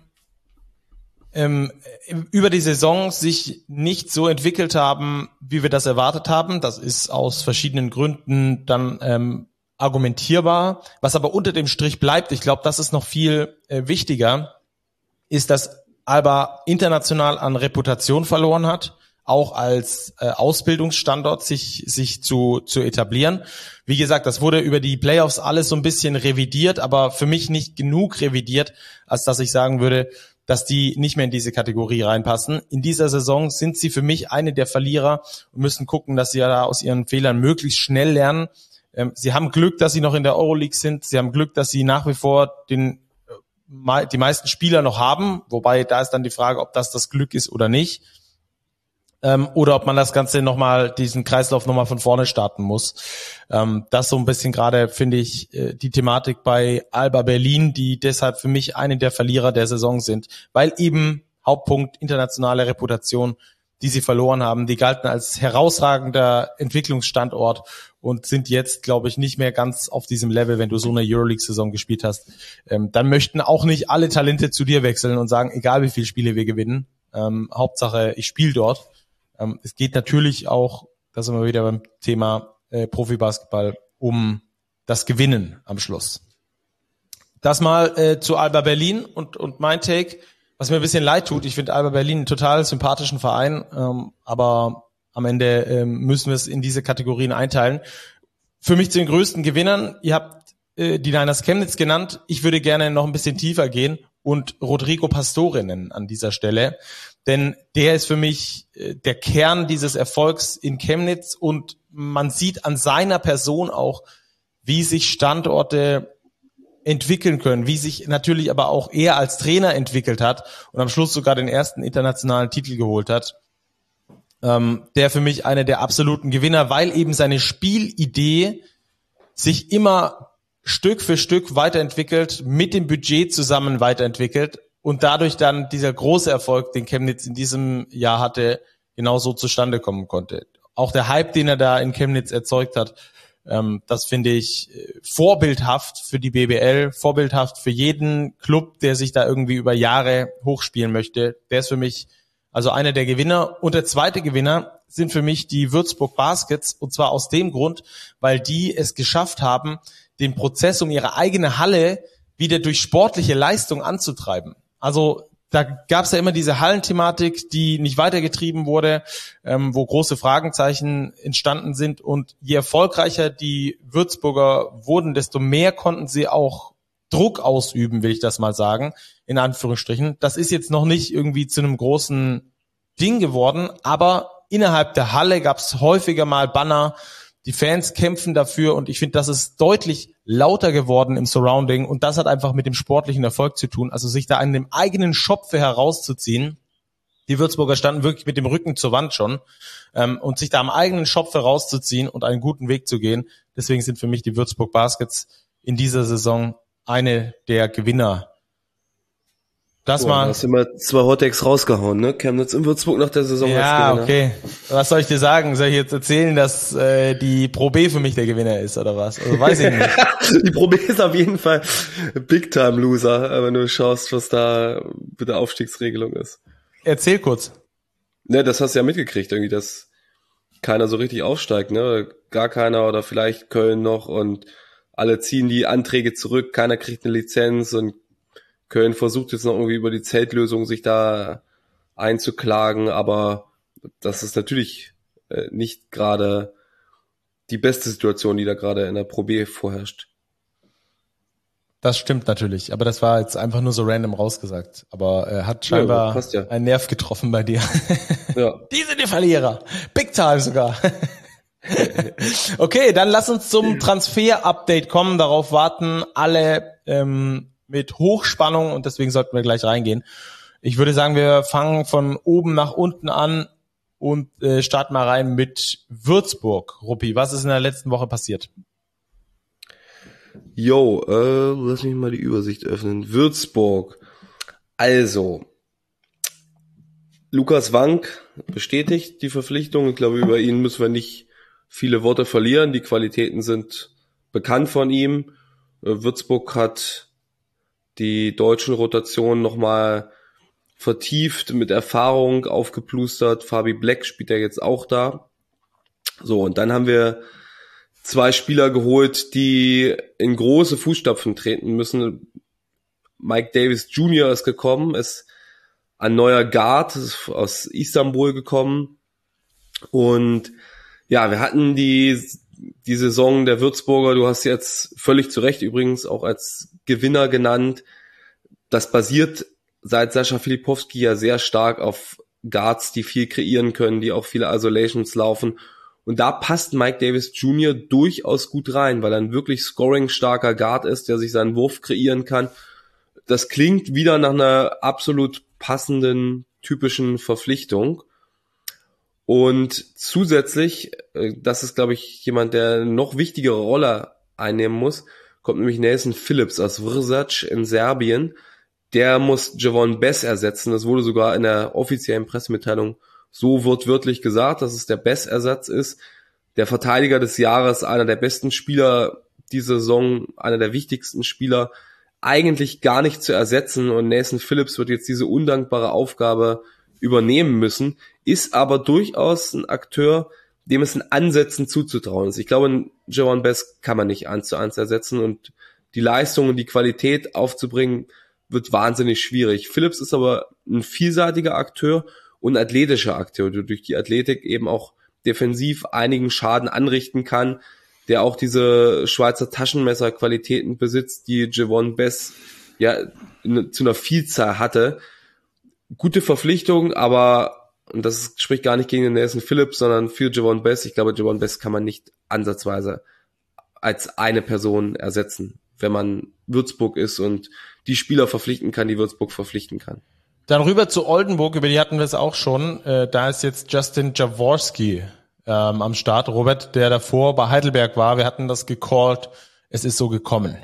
ähm, über die Saison sich nicht so entwickelt haben, wie wir das erwartet haben. Das ist aus verschiedenen Gründen dann ähm, argumentierbar. Was aber unter dem Strich bleibt, ich glaube, das ist noch viel äh, wichtiger, ist, dass Alba international an Reputation verloren hat, auch als äh, Ausbildungsstandort sich sich zu zu etablieren. Wie gesagt, das wurde über die Playoffs alles so ein bisschen revidiert, aber für mich nicht genug revidiert, als dass ich sagen würde, dass die nicht mehr in diese Kategorie reinpassen. In dieser Saison sind sie für mich eine der Verlierer und müssen gucken, dass sie ja da aus ihren Fehlern möglichst schnell lernen. Ähm, sie haben Glück, dass sie noch in der Euroleague sind. Sie haben Glück, dass sie nach wie vor den äh, die meisten Spieler noch haben, wobei da ist dann die Frage, ob das das Glück ist oder nicht. Ähm, oder ob man das Ganze nochmal, diesen Kreislauf nochmal von vorne starten muss. Ähm, das so ein bisschen gerade, finde ich, äh, die Thematik bei Alba Berlin, die deshalb für mich eine der Verlierer der Saison sind, weil eben Hauptpunkt internationale Reputation, die sie verloren haben, die galten als herausragender Entwicklungsstandort und sind jetzt, glaube ich, nicht mehr ganz auf diesem Level, wenn du so eine Euroleague-Saison gespielt hast. Ähm, dann möchten auch nicht alle Talente zu dir wechseln und sagen, egal wie viele Spiele wir gewinnen, ähm, Hauptsache ich spiele dort. Es geht natürlich auch, da sind wir wieder beim Thema äh, Profibasketball, um das Gewinnen am Schluss. Das mal äh, zu Alba Berlin und und mein Take, was mir ein bisschen leid tut. Ich finde Alba Berlin einen total sympathischen Verein, ähm, aber am Ende ähm, müssen wir es in diese Kategorien einteilen. Für mich zu den größten Gewinnern, ihr habt äh, die Niners Chemnitz genannt. Ich würde gerne noch ein bisschen tiefer gehen und Rodrigo Pastore nennen an dieser Stelle. Denn der ist für mich äh, der Kern dieses Erfolgs in Chemnitz und man sieht an seiner Person auch, wie sich Standorte entwickeln können, wie sich natürlich aber auch er als Trainer entwickelt hat und am Schluss sogar den ersten internationalen Titel geholt hat. Ähm, der für mich einer der absoluten Gewinner, weil eben seine Spielidee sich immer Stück für Stück weiterentwickelt, mit dem Budget zusammen weiterentwickelt und dadurch dann dieser große Erfolg, den Chemnitz in diesem Jahr hatte, genauso zustande kommen konnte. Auch der Hype, den er da in Chemnitz erzeugt hat, ähm, das finde ich vorbildhaft für die B B L, vorbildhaft für jeden Club, der sich da irgendwie über Jahre hochspielen möchte. Der ist für mich also einer der Gewinner. Und der zweite Gewinner sind für mich die Würzburg Baskets, und zwar aus dem Grund, weil die es geschafft haben, den Prozess um ihre eigene Halle wieder durch sportliche Leistung anzutreiben. Also da gab es ja immer diese Hallenthematik, die nicht weitergetrieben wurde, ähm, wo große Fragezeichen entstanden sind. Und je erfolgreicher die Würzburger wurden, desto mehr konnten sie auch Druck ausüben, will ich das mal sagen, in Anführungsstrichen. Das ist jetzt noch nicht irgendwie zu einem großen Ding geworden, aber innerhalb der Halle gab es häufiger mal Banner. Die Fans kämpfen dafür und ich finde, das ist deutlich lauter geworden im Surrounding und das hat einfach mit dem sportlichen Erfolg zu tun, also sich da an dem eigenen Schopfe herauszuziehen. Die Würzburger standen wirklich mit dem Rücken zur Wand schon ähm, und sich da am eigenen Schopfe herauszuziehen und einen guten Weg zu gehen. Deswegen sind für mich die Würzburg Baskets in dieser Saison eine der Gewinner. Das oh, mal. Da hast du immer zwei Hottakes rausgehauen, ne? Chemnitz in Würzburg nach der Saison ja, als Gewinner. Ja, okay. Was soll ich dir sagen? Soll ich jetzt erzählen, dass äh, die Pro B für mich der Gewinner ist oder was? Also weiß ich nicht. Die Pro B ist auf jeden Fall Big-Time-Loser, wenn du schaust, was da mit der Aufstiegsregelung ist. Erzähl kurz. Ne, das hast du ja mitgekriegt, irgendwie, dass keiner so richtig aufsteigt, ne? Gar keiner oder vielleicht Köln noch und alle ziehen die Anträge zurück, keiner kriegt eine Lizenz und Köln versucht jetzt noch irgendwie über die Zeltlösung sich da einzuklagen, aber das ist natürlich äh, nicht gerade die beste Situation, die da gerade in der Pro B vorherrscht. Das stimmt natürlich, aber das war jetzt einfach nur so random rausgesagt. Aber er äh, hat scheinbar ja, ja. einen Nerv getroffen bei dir. Ja. Die sind die Verlierer. Big time sogar. Okay, dann lass uns zum Transfer-Update kommen. Darauf warten alle ähm, mit Hochspannung und deswegen sollten wir gleich reingehen. Ich würde sagen, wir fangen von oben nach unten an und äh, starten mal rein mit Würzburg. Ruppi, was ist in der letzten Woche passiert? Jo, äh, lass mich mal die Übersicht öffnen. Würzburg. Also, Lukas Wank bestätigt die Verpflichtung. Ich glaube, über ihn müssen wir nicht viele Worte verlieren. Die Qualitäten sind bekannt von ihm. Würzburg hat die deutschen Rotationen nochmal vertieft, mit Erfahrung aufgeplustert. Fabi Black spielt ja jetzt auch da. So, und dann haben wir zwei Spieler geholt, die in große Fußstapfen treten müssen. Mike Davis Junior ist gekommen, ist ein neuer Guard, ist aus Istanbul gekommen. Und ja, wir hatten die, die Saison der Würzburger, du hast jetzt völlig zu Recht übrigens auch als Gewinner genannt. Das basiert seit Sascha Filipowski ja sehr stark auf Guards, die viel kreieren können, die auch viele Isolations laufen. Und da passt Mike Davis Junior durchaus gut rein, weil er ein wirklich scoring-starker Guard ist, der sich seinen Wurf kreieren kann. Das klingt wieder nach einer absolut passenden, typischen Verpflichtung. Und zusätzlich, das ist, glaube ich, jemand, der eine noch wichtigere Rolle einnehmen muss, kommt nämlich Nathan Phillips aus Vrsac in Serbien. Der muss Javon Bess ersetzen. Das wurde sogar in der offiziellen Pressemitteilung so wortwörtlich gesagt, dass es der Bess-Ersatz ist. Der Verteidiger des Jahres, einer der besten Spieler dieser Saison, einer der wichtigsten Spieler, eigentlich gar nicht zu ersetzen. Und Nathan Phillips wird jetzt diese undankbare Aufgabe übernehmen müssen, ist aber durchaus ein Akteur, dem es in Ansätzen zuzutrauen ist. Ich glaube, Javon Bess kann man nicht eins zu eins ersetzen und die Leistung und die Qualität aufzubringen, wird wahnsinnig schwierig. Phillips ist aber ein vielseitiger Akteur und athletischer Akteur, der durch die Athletik eben auch defensiv einigen Schaden anrichten kann, der auch diese Schweizer Taschenmesser-Qualitäten besitzt, die Javon Bess ja in, zu einer Vielzahl hatte. Gute Verpflichtung, aber, und das spricht gar nicht gegen den Nathan Phillips, sondern für Javon Bess. Ich glaube, Javon Bess kann man nicht ansatzweise als eine Person ersetzen, wenn man Würzburg ist und die Spieler verpflichten kann, die Würzburg verpflichten kann. Dann rüber zu Oldenburg, über die hatten wir es auch schon. Äh, da ist jetzt Justin Jaworski ähm, am Start. Robert, der davor bei Heidelberg war, wir hatten das gecallt. Es ist so gekommen.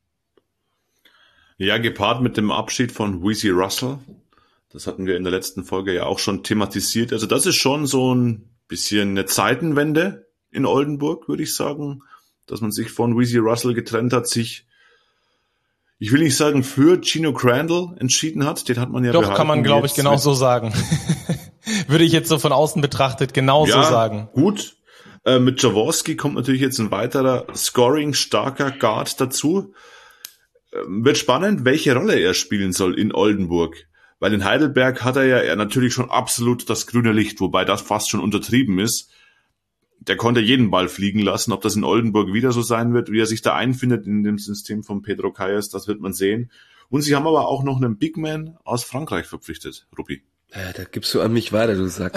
Ja, gepaart mit dem Abschied von Weezy Russell. Das hatten wir in der letzten Folge ja auch schon thematisiert. Also das ist schon so ein bisschen eine Zeitenwende in Oldenburg, würde ich sagen, dass man sich von Weezy Russell getrennt hat, sich, ich will nicht sagen, für Gino Crandall entschieden hat. Den hat man ja Doch, behalten. kann man, glaube ich, genau so sagen. Würde ich jetzt so von außen betrachtet genau ja, so sagen. Gut. Äh, mit Jaworski kommt natürlich jetzt ein weiterer scoring-starker Guard dazu. Ähm, wird spannend, welche Rolle er spielen soll in Oldenburg. Weil in Heidelberg hat er ja er natürlich schon absolut das grüne Licht, wobei das fast schon untertrieben ist. Der konnte jeden Ball fliegen lassen. Ob das in Oldenburg wieder so sein wird, wie er sich da einfindet in dem System von Pedro Calles, das wird man sehen. Und sie haben aber auch noch einen Big Man aus Frankreich verpflichtet, Ruppi. Ja, da gibst du an mich weiter, du Sack.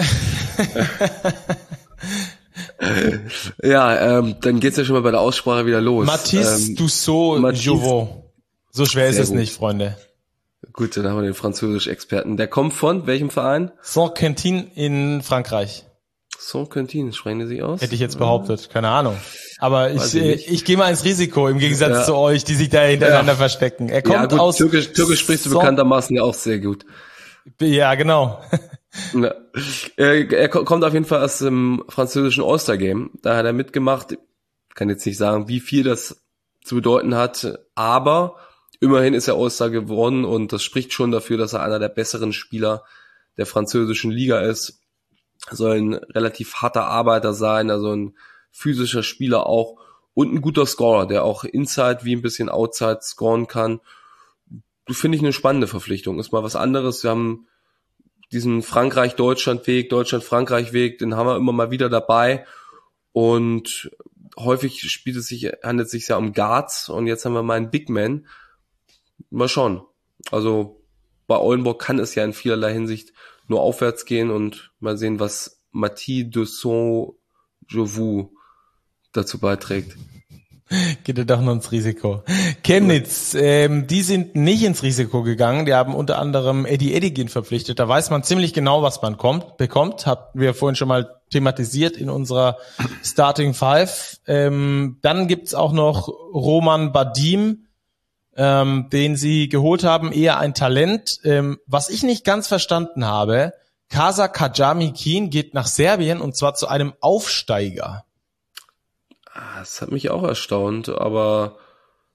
ja, ähm, dann geht's ja schon mal bei der Aussprache wieder los. Mathis ähm, Dussault-Jouvot. So schwer ist es gut. nicht, Freunde. Gut, dann haben wir den Französisch-Experten. Der kommt von welchem Verein? Saint-Quentin in Frankreich. Saint-Quentin, sprechen Sie aus? Hätte ich jetzt behauptet, keine Ahnung. Aber ich, ich, äh, ich gehe mal ins Risiko, im Gegensatz ja. zu euch, die sich da hintereinander ja. verstecken. Er kommt ja, gut, aus... Türkisch, Türkisch sprichst du Saint- bekanntermaßen ja auch sehr gut. Ja, genau. ja. Er, er kommt auf jeden Fall aus dem französischen All-Star-Game. Da hat er mitgemacht. Ich kann jetzt nicht sagen, wie viel das zu bedeuten hat, aber immerhin ist er All-Star geworden und das spricht schon dafür, dass er einer der besseren Spieler der französischen Liga ist. Er soll ein relativ harter Arbeiter sein, also ein physischer Spieler auch und ein guter Scorer, der auch Inside wie ein bisschen Outside scoren kann. Finde ich eine spannende Verpflichtung. Ist mal was anderes. Wir haben diesen Frankreich-Deutschland-Weg, Deutschland-Frankreich-Weg, den haben wir immer mal wieder dabei und häufig spielt es sich, handelt es sich ja um Guards und jetzt haben wir mal einen Big Man. Mal schauen. Also bei Oldenburg kann es ja in vielerlei Hinsicht nur aufwärts gehen und mal sehen, was Mathis Dussault-Jouvot dazu beiträgt. Geht er doch noch ins Risiko. Chemnitz, ähm, die sind nicht ins Risiko gegangen. Die haben unter anderem Eddie Edigin verpflichtet. Da weiß man ziemlich genau, was man kommt, bekommt. Hatten wir vorhin schon mal thematisiert in unserer Starting Five. Ähm, dann gibt's auch noch Roman Badim, ähm, den sie geholt haben. Eher ein Talent. Ähm, was ich nicht ganz verstanden habe, Kasa Kajami-Kin geht nach Serbien und zwar zu einem Aufsteiger. Das hat mich auch erstaunt, aber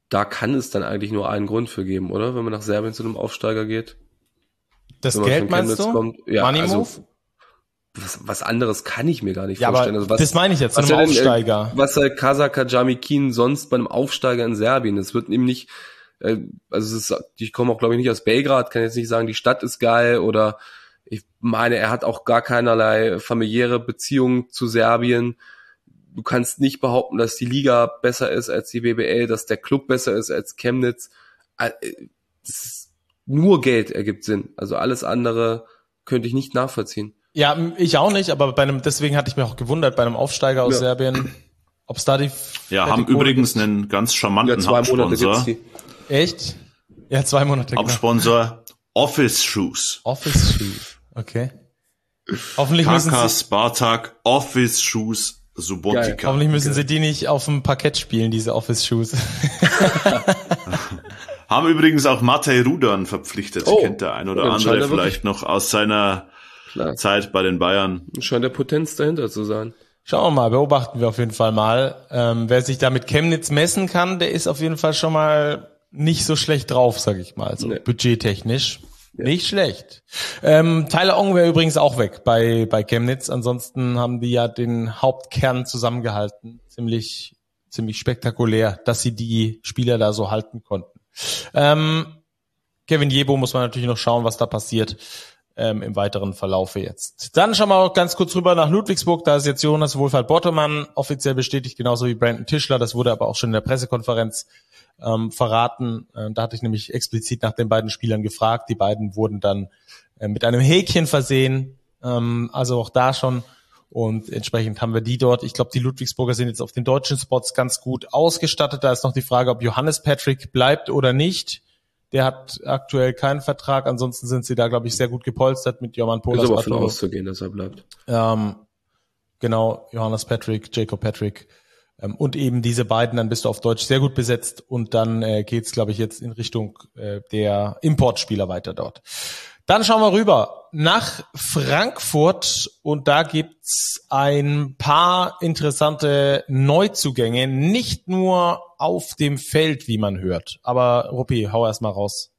da kann es dann eigentlich nur einen Grund für geben, oder? Wenn man nach Serbien zu einem Aufsteiger geht. Das Geld meinst du? Kommt. Ja, Money also, Move? Was, was anderes kann ich mir gar nicht ja, vorstellen. Aber also was, das meine ich jetzt, zu einem denn, Aufsteiger. Äh, was soll Kasaka Jamikin sonst bei einem Aufsteiger in Serbien? Es wird ihm nicht, äh, also es ist, ich komme auch glaube ich nicht aus Belgrad, kann jetzt nicht sagen, die Stadt ist geil oder ich meine, er hat auch gar keinerlei familiäre Beziehung zu Serbien. Du kannst nicht behaupten, dass die Liga besser ist als die B B L, dass der Club besser ist als Chemnitz. Ist, nur Geld ergibt Sinn. Also alles andere könnte ich nicht nachvollziehen. Ja, ich auch nicht, aber bei einem, deswegen hatte ich mich auch gewundert, bei einem Aufsteiger aus ja. Serbien, ob es da die... Ja, haben die übrigens gibt. einen ganz charmanten ja, zwei Hauptsponsor. Monate Echt? Ja, zwei Monate. Hauptsponsor genau. Office Shoes. Office Shoes, okay. Hoffentlich K K müssen sie, Spartak Office Shoes Subotica. Hoffentlich müssen Geil. sie die nicht auf dem Parkett spielen, diese Office Shoes. Haben übrigens auch Matej Rudan verpflichtet. Oh. Kennt der ein oder ja, andere vielleicht noch aus seiner Klar. Zeit bei den Bayern. Scheint der Potenz dahinter zu sein. Schauen wir mal, beobachten wir auf jeden Fall mal. Ähm, wer sich da mit Chemnitz messen kann, der ist auf jeden Fall schon mal nicht so schlecht drauf, sag ich mal, so nee. budgettechnisch. Ja. Nicht schlecht. Ähm, Tyler Ong wäre übrigens auch weg bei bei Chemnitz. Ansonsten haben die ja den Hauptkern zusammengehalten. Ziemlich ziemlich spektakulär, dass sie die Spieler da so halten konnten. Ähm, Kevin Jebo muss man natürlich noch schauen, was da passiert ähm, im weiteren Verlaufe jetzt. Dann schauen wir auch ganz kurz rüber nach Ludwigsburg. Da ist jetzt Jonas Wohlfahrt-Bottermann offiziell bestätigt, genauso wie Brandon Tischler. Das wurde aber auch schon in der Pressekonferenz ähm, verraten. Äh, da hatte ich nämlich explizit nach den beiden Spielern gefragt. Die beiden wurden dann äh, mit einem Häkchen versehen. Ähm, also auch da schon. Und entsprechend haben wir die dort. Ich glaube, die Ludwigsburger sind jetzt auf den deutschen Spots ganz gut ausgestattet. Da ist noch die Frage, ob Johannes Patrick bleibt oder nicht. Der hat aktuell keinen Vertrag. Ansonsten sind sie da, glaube ich, sehr gut gepolstert mit Joman Polas. Ist aber davon auszugehen, dass er bleibt. Ähm, genau, Johannes Patrick, Jacob Patrick. Ähm, und eben diese beiden, dann bist du auf Deutsch sehr gut besetzt. Und dann äh, geht's, glaube ich, jetzt in Richtung äh, der Importspieler weiter dort. Dann schauen wir rüber nach Frankfurt und da gibt's ein paar interessante Neuzugänge, nicht nur auf dem Feld, wie man hört. Aber Ruppi, hau erst mal raus.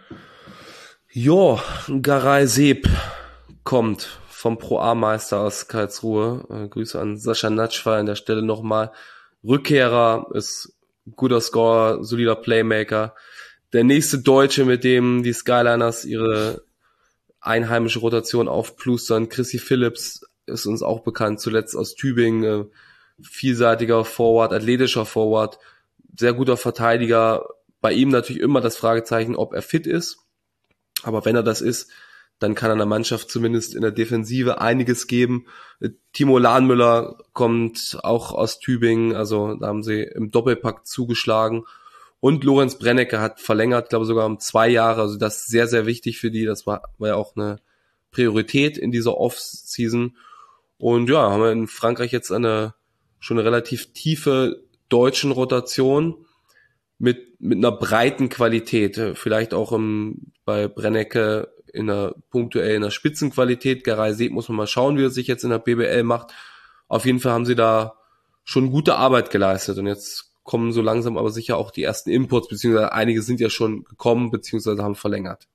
Jo, Garay Seeb kommt vom Pro A-Meister aus Karlsruhe. Äh, Grüße an Sascha Natschwa an der Stelle nochmal. Rückkehrer, ist guter Scorer, solider Playmaker. Der nächste Deutsche, mit dem die Skyliners ihre einheimische Rotation aufplustern. Chrissy Phillips ist uns auch bekannt, zuletzt aus Tübingen, äh, vielseitiger Forward, athletischer Forward, sehr guter Verteidiger. Bei ihm natürlich immer das Fragezeichen, ob er fit ist. Aber wenn er das ist, dann kann er der Mannschaft zumindest in der Defensive einiges geben. Timo Lahnmüller kommt auch aus Tübingen, also da haben sie im Doppelpack zugeschlagen. Und Lorenz Brennecke hat verlängert, glaube sogar um zwei Jahre. Also das ist sehr, sehr wichtig für die. Das war, war ja auch eine Priorität in dieser Off-Season. Und ja, haben wir in Frankreich jetzt eine schon eine relativ tiefe deutschen Rotation mit mit einer breiten Qualität. Vielleicht auch im, bei Brennecke in einer punktuell in einer Spitzenqualität. Garay Seeb muss man mal schauen, wie er sich jetzt in der B B L macht. Auf jeden Fall haben sie da schon gute Arbeit geleistet. Und jetzt kommen so langsam aber sicher auch die ersten Imports, beziehungsweise einige sind ja schon gekommen, beziehungsweise haben verlängert.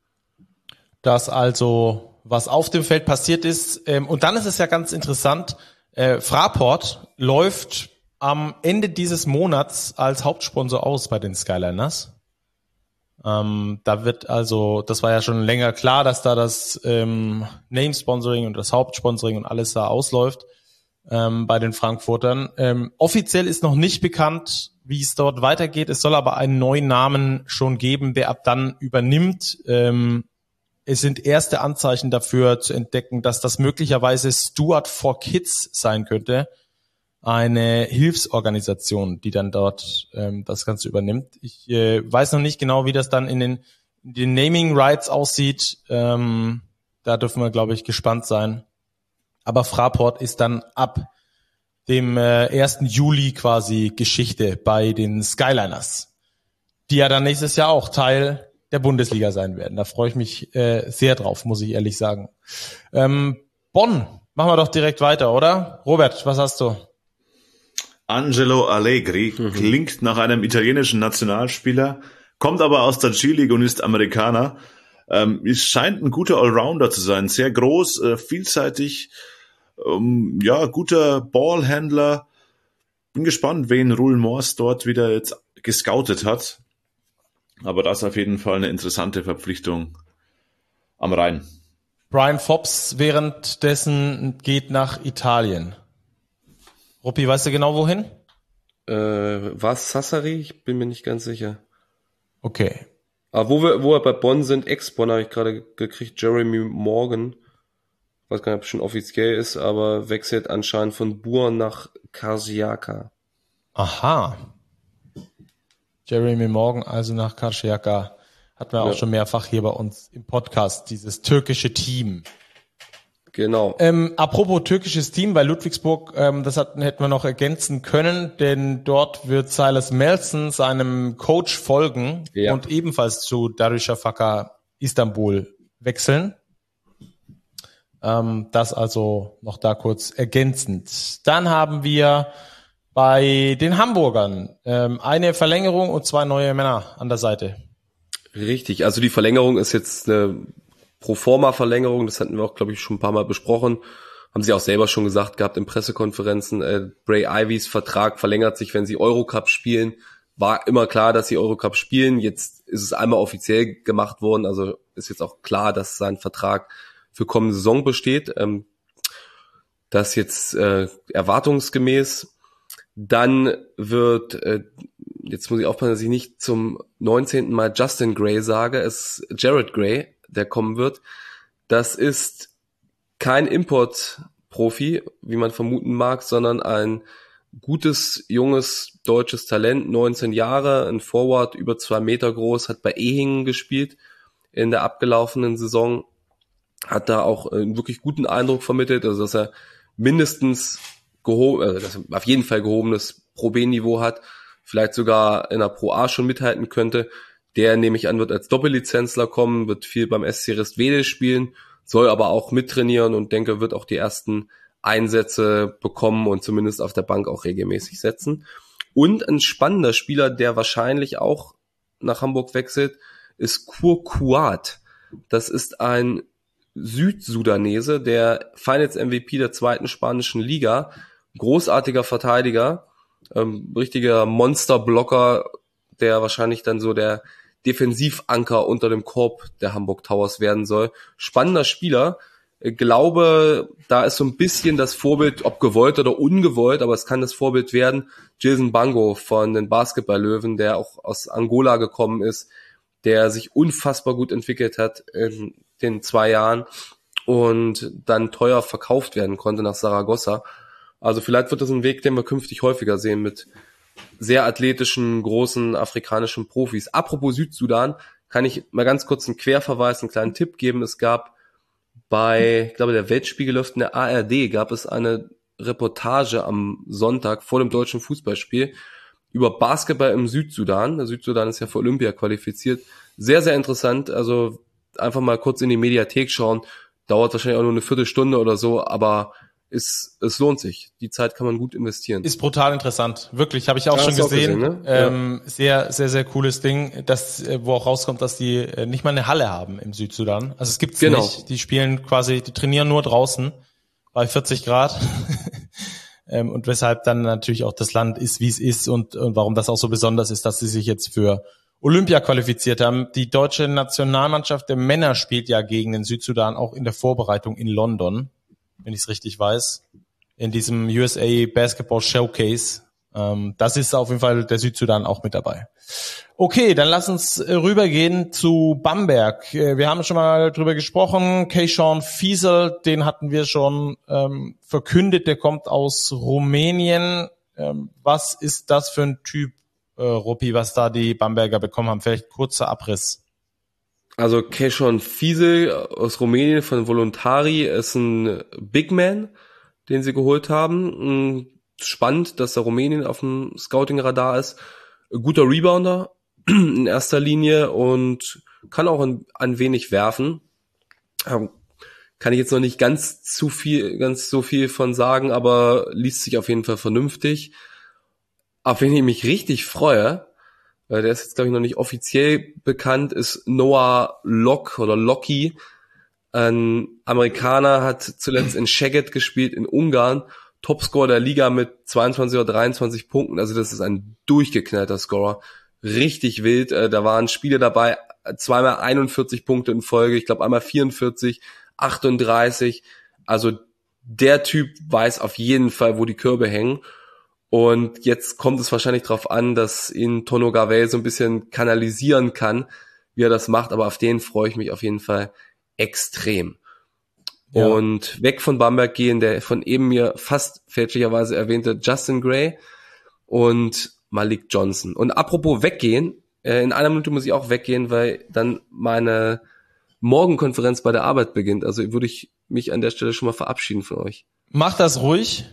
Das also, was auf dem Feld passiert ist. Ähm, und dann ist es ja ganz interessant, äh, Fraport läuft am Ende dieses Monats als Hauptsponsor aus bei den Skyliners. Ähm, da wird also, das war ja schon länger klar, dass da das ähm, Name-Sponsoring und das Hauptsponsoring und alles da ausläuft ähm, bei den Frankfurtern. Ähm, offiziell ist noch nicht bekannt, wie es dort weitergeht. Es soll aber einen neuen Namen schon geben, der ab dann übernimmt. Ähm, es sind erste Anzeichen dafür zu entdecken, dass das möglicherweise Stuart for Kids sein könnte. Eine Hilfsorganisation, die dann dort ähm, das Ganze übernimmt. Ich äh, weiß noch nicht genau, wie das dann in den, in den Naming Rights aussieht. Ähm, da dürfen wir, glaube ich, gespannt sein. Aber Fraport ist dann ab dem äh, ersten Juli quasi Geschichte bei den Skyliners, die ja dann nächstes Jahr auch Teil der Bundesliga sein werden. Da freue ich mich äh, sehr drauf, muss ich ehrlich sagen. Ähm, Bonn, machen wir doch direkt weiter, oder? Robert, was hast du? Angelo Allegri mhm. klingt nach einem italienischen Nationalspieler, kommt aber aus der G-League und ist Amerikaner. Ähm, es scheint ein guter Allrounder zu sein, sehr groß, äh, vielseitig, ähm, ja, guter Ballhändler. Bin gespannt, wen Roel Mors dort wieder jetzt gescoutet hat. Aber das ist auf jeden Fall eine interessante Verpflichtung am Rhein. Brian Fobbs währenddessen geht nach Italien. Ruppi, weißt du genau wohin? Äh, war es Sassari? Ich bin mir nicht ganz sicher. Okay. Aber wo wir, wo wir bei Bonn sind, Ex-Bonn habe ich gerade gekriegt, Jeremy Morgan. Ich weiß gar nicht, ob es schon offiziell ist, aber wechselt anscheinend von Bur nach Karšiaká. Aha. Jeremy Morgan also nach Karšiaká. Hatten wir auch ja. schon mehrfach hier bei uns im Podcast, dieses türkische Team. Genau. Ähm, apropos türkisches Team bei Ludwigsburg, ähm, das hatten, hätten wir noch ergänzen können, denn dort wird Silas Melson seinem Coach folgen ja. und ebenfalls zu Darüşşafaka Istanbul wechseln. Ähm, das also noch da kurz ergänzend. Dann haben wir bei den Hamburgern ähm, eine Verlängerung und zwei neue Männer an der Seite. Richtig, also die Verlängerung ist jetzt eine Proforma-Verlängerung, das hatten wir auch, glaube ich, schon ein paar Mal besprochen. Haben sie auch selber schon gesagt gehabt in Pressekonferenzen. Äh, Bray Ivys Vertrag verlängert sich, wenn sie Eurocup spielen. War immer klar, dass sie Eurocup spielen. Jetzt ist es einmal offiziell gemacht worden, also ist jetzt auch klar, dass sein Vertrag für kommende Saison besteht. Ähm, das jetzt äh, erwartungsgemäß. Dann wird, äh, jetzt muss ich aufpassen, dass ich nicht zum neunzehnten Mal Justin Gray sage, es ist Jared Gray, der kommen wird. Das ist kein Import-Profi, wie man vermuten mag, sondern ein gutes, junges, deutsches Talent, neunzehn Jahre, ein Forward, über zwei Meter groß, hat bei Ehingen gespielt in der abgelaufenen Saison, hat da auch einen wirklich guten Eindruck vermittelt, also dass er mindestens gehoben, also dass er auf jeden Fall gehobenes Pro-B-Niveau hat, vielleicht sogar in der Pro-A schon mithalten könnte. Der, nehme ich an, wird als Doppellizenzler kommen, wird viel beim S C Restwede spielen, soll aber auch mittrainieren und denke, wird auch die ersten Einsätze bekommen und zumindest auf der Bank auch regelmäßig setzen. Und ein spannender Spieler, der wahrscheinlich auch nach Hamburg wechselt, ist Kur Kuat. Das ist ein Südsudanese, der Finals-M V P der zweiten spanischen Liga, großartiger Verteidiger, ähm, richtiger Monsterblocker, der wahrscheinlich dann so der Defensivanker unter dem Korb der Hamburg Towers werden soll. Spannender Spieler. Ich glaube, da ist so ein bisschen das Vorbild, ob gewollt oder ungewollt, aber es kann das Vorbild werden, Jason Bango von den Basketball-Löwen, der auch aus Angola gekommen ist, der sich unfassbar gut entwickelt hat in den zwei Jahren und dann teuer verkauft werden konnte nach Saragossa. Also vielleicht wird das ein Weg, den wir künftig häufiger sehen mit sehr athletischen, großen afrikanischen Profis. Apropos Südsudan, kann ich mal ganz kurz einen Querverweis, einen kleinen Tipp geben. Es gab bei, ich glaube, der Weltspiegel läuft in der A R D, gab es eine Reportage am Sonntag vor dem deutschen Fußballspiel über Basketball im Südsudan. Der Südsudan ist ja für Olympia qualifiziert. Sehr, sehr interessant. Also einfach mal kurz in die Mediathek schauen. Dauert wahrscheinlich auch nur eine Viertelstunde oder so, aber es, es lohnt sich. Die Zeit kann man gut investieren. Ist brutal interessant. Wirklich, habe ich auch ja, schon gesehen. Auch gesehen, ne? ähm, ja. Sehr, sehr, sehr cooles Ding, das, wo auch rauskommt, dass die nicht mal eine Halle haben im Südsudan. Also es gibt's genau. nicht. Die spielen quasi, die trainieren nur draußen bei vierzig Grad. ähm, und weshalb dann natürlich auch das Land ist, wie es ist und, und warum das auch so besonders ist, dass sie sich jetzt für Olympia qualifiziert haben. Die deutsche Nationalmannschaft der Männer spielt ja gegen den Südsudan auch in der Vorbereitung in London, wenn ich es richtig weiß, in diesem U S A Basketball Showcase. Ähm, das ist auf jeden Fall der Südsudan auch mit dabei. Okay, dann lass uns rübergehen zu Bamberg. Wir haben schon mal drüber gesprochen. Keyshawn Fiesel, den hatten wir schon ähm, verkündet, der kommt aus Rumänien. Ähm, was ist das für ein Typ, äh, Ruppi, was da die Bamberger bekommen haben? Vielleicht kurzer Abriss. Also Keyshawn Fiesel aus Rumänien von Voluntari ist ein Big Man, den sie geholt haben. Spannend, dass der Rumänien auf dem Scouting-Radar ist. Ein guter Rebounder in erster Linie und kann auch ein, ein wenig werfen. Kann ich jetzt noch nicht ganz zu viel, ganz so viel von sagen, aber liest sich auf jeden Fall vernünftig. auf wen ich mich richtig freue, der ist jetzt, glaube ich, noch nicht offiziell bekannt, ist Noah Locke oder Lockie. Ein Amerikaner, hat zuletzt in Szeged gespielt, in Ungarn. Topscorer der Liga mit zweiundzwanzig oder dreiundzwanzig Punkten. Also das ist ein durchgeknallter Scorer. Richtig wild. Da waren Spiele dabei, zweimal einundvierzig Punkte in Folge. Ich glaube einmal vierundvierzig, achtunddreißig. Also der Typ weiß auf jeden Fall, wo die Körbe hängen. Und jetzt kommt es wahrscheinlich darauf an, dass ihn Tono Gavell so ein bisschen kanalisieren kann, wie er das macht. Aber auf den freue ich mich auf jeden Fall extrem. Ja. Und weg von Bamberg gehen, der von eben mir fast fälschlicherweise erwähnte Justin Gray und Malik Johnson. Und apropos weggehen, in einer Minute muss ich auch weggehen, weil dann meine Morgenkonferenz bei der Arbeit beginnt. Also würde ich mich an der Stelle schon mal verabschieden von euch. Mach das ruhig.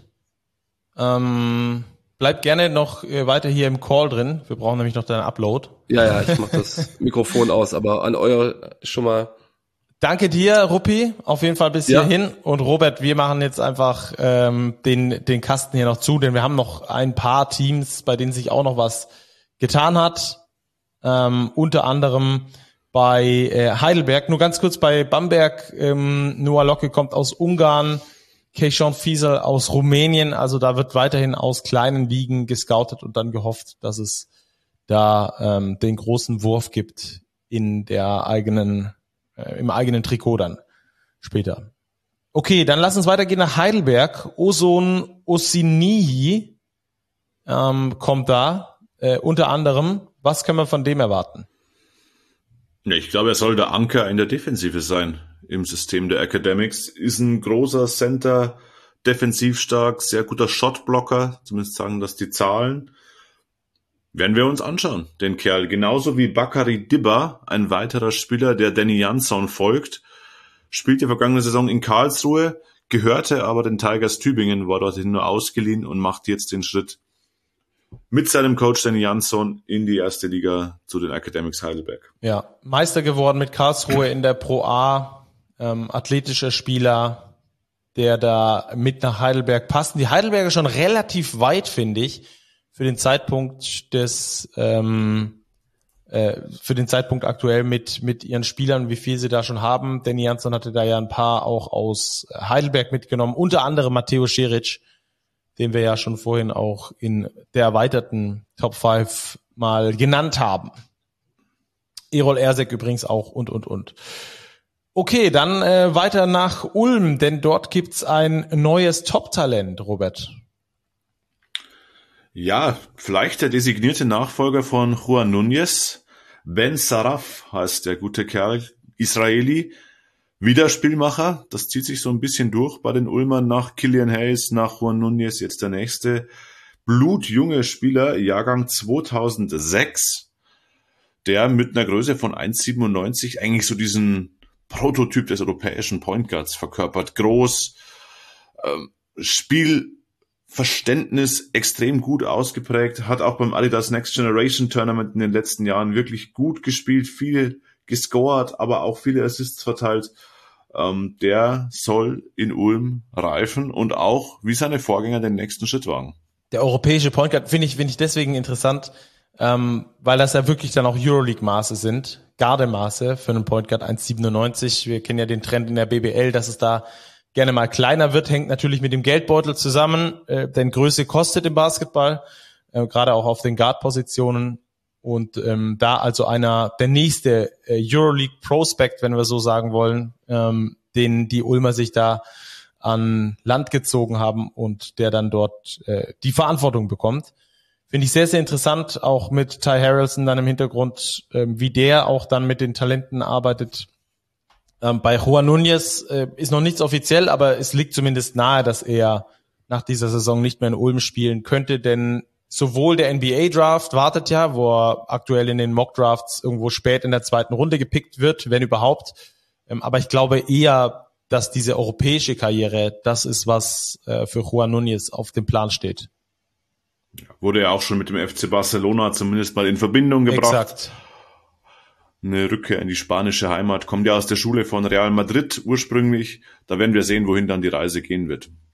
Ähm, bleib gerne noch weiter hier im Call drin. Wir brauchen nämlich noch deinen Upload. Ja, ja, ich mach das Mikrofon aus, aber an euer schon mal. Danke dir, Ruppi, auf jeden Fall bis ja. hierhin. Und Robert, wir machen jetzt einfach ähm, den den Kasten hier noch zu, denn wir haben noch ein paar Teams, bei denen sich auch noch was getan hat. Ähm, unter anderem bei äh, Heidelberg. Nur ganz kurz bei Bamberg. Ähm, Noah Locke kommt aus Ungarn. Keishon Fiesel aus Rumänien, also da wird weiterhin aus kleinen Ligen gescoutet und dann gehofft, dass es da ähm, den großen Wurf gibt in der eigenen, äh, im eigenen Trikot dann später. Okay, dann lass uns weitergehen nach Heidelberg. Ozon Osinihi ähm, kommt da, äh, unter anderem. Was können wir von dem erwarten? Ja, ich glaube, er soll der Anker in der Defensive sein. Im System der Academics, ist ein großer Center, defensiv stark, sehr guter Shotblocker, zumindest sagen das die Zahlen. Werden wir uns anschauen, den Kerl. Genauso wie Bakary Dibba, ein weiterer Spieler, der Danny Jansson folgt, spielte vergangene Saison in Karlsruhe, gehörte aber den Tigers Tübingen, war dorthin nur ausgeliehen und macht jetzt den Schritt mit seinem Coach Danny Jansson in die erste Liga zu den Academics Heidelberg. Ja, Meister geworden mit Karlsruhe in der Pro A. Ähm, athletischer Spieler, der da mit nach Heidelberg passt. Die Heidelberger schon relativ weit, finde ich, für den Zeitpunkt des, ähm, äh, für den Zeitpunkt aktuell mit mit ihren Spielern, wie viel sie da schon haben. Danny Jansson hatte da ja ein paar auch aus Heidelberg mitgenommen, unter anderem Matteo Šerić, den wir ja schon vorhin auch in der erweiterten Top fünf mal genannt haben. Erol Ersek übrigens auch und, und, und. Okay, dann äh, weiter nach Ulm, denn dort gibt's ein neues Top-Talent, Robert. Ja, vielleicht der designierte Nachfolger von Juan Núñez. Ben Saraf heißt der gute Kerl, Israeli, wieder Spielmacher. Das zieht sich so ein bisschen durch bei den Ulmern nach Killian Hayes, nach Juan Núñez, jetzt der nächste. Blutjunge Spieler, Jahrgang zweitausendsechs, der mit einer Größe von eins Komma siebenundneunzig eigentlich so diesen Prototyp des europäischen Point Guards verkörpert. Groß, ähm, Spielverständnis extrem gut ausgeprägt, hat auch beim Adidas Next Generation Tournament in den letzten Jahren wirklich gut gespielt, viel gescored, aber auch viele Assists verteilt. Ähm, der soll in Ulm reifen und auch, wie seine Vorgänger, den nächsten Schritt wagen. Der europäische Point Guard finde ich, finde ich deswegen interessant, ähm, weil das ja wirklich dann auch Euroleague-Maße sind. Gardemaße für einen Point Guard eins Komma siebenundneunzig. Wir kennen ja den Trend in der B B L, dass es da gerne mal kleiner wird, hängt natürlich mit dem Geldbeutel zusammen, äh, denn Größe kostet im Basketball, äh, gerade auch auf den Guard-Positionen. Und ähm, da also einer, der nächste äh, Euroleague-Prospect, wenn wir so sagen wollen, ähm, den die Ulmer sich da an Land gezogen haben und der dann dort äh, die Verantwortung bekommt. Finde ich sehr, sehr interessant, auch mit Ty Harrelson dann im Hintergrund, ähm, wie der auch dann mit den Talenten arbeitet. Ähm, bei Juan Núñez äh, ist noch nichts offiziell, aber es liegt zumindest nahe, dass er nach dieser Saison nicht mehr in Ulm spielen könnte, denn sowohl der N B A-Draft wartet ja, wo er aktuell in den Mock-Drafts irgendwo spät in der zweiten Runde gepickt wird, wenn überhaupt. Ähm, aber ich glaube eher, dass diese europäische Karriere das ist, was äh, für Juan Núñez auf dem Plan steht. Wurde ja auch schon mit dem F C Barcelona zumindest mal in Verbindung gebracht. Exakt. Eine Rückkehr in die spanische Heimat. Kommt ja aus der Schule von Real Madrid ursprünglich. Da werden wir sehen, wohin dann die Reise gehen wird.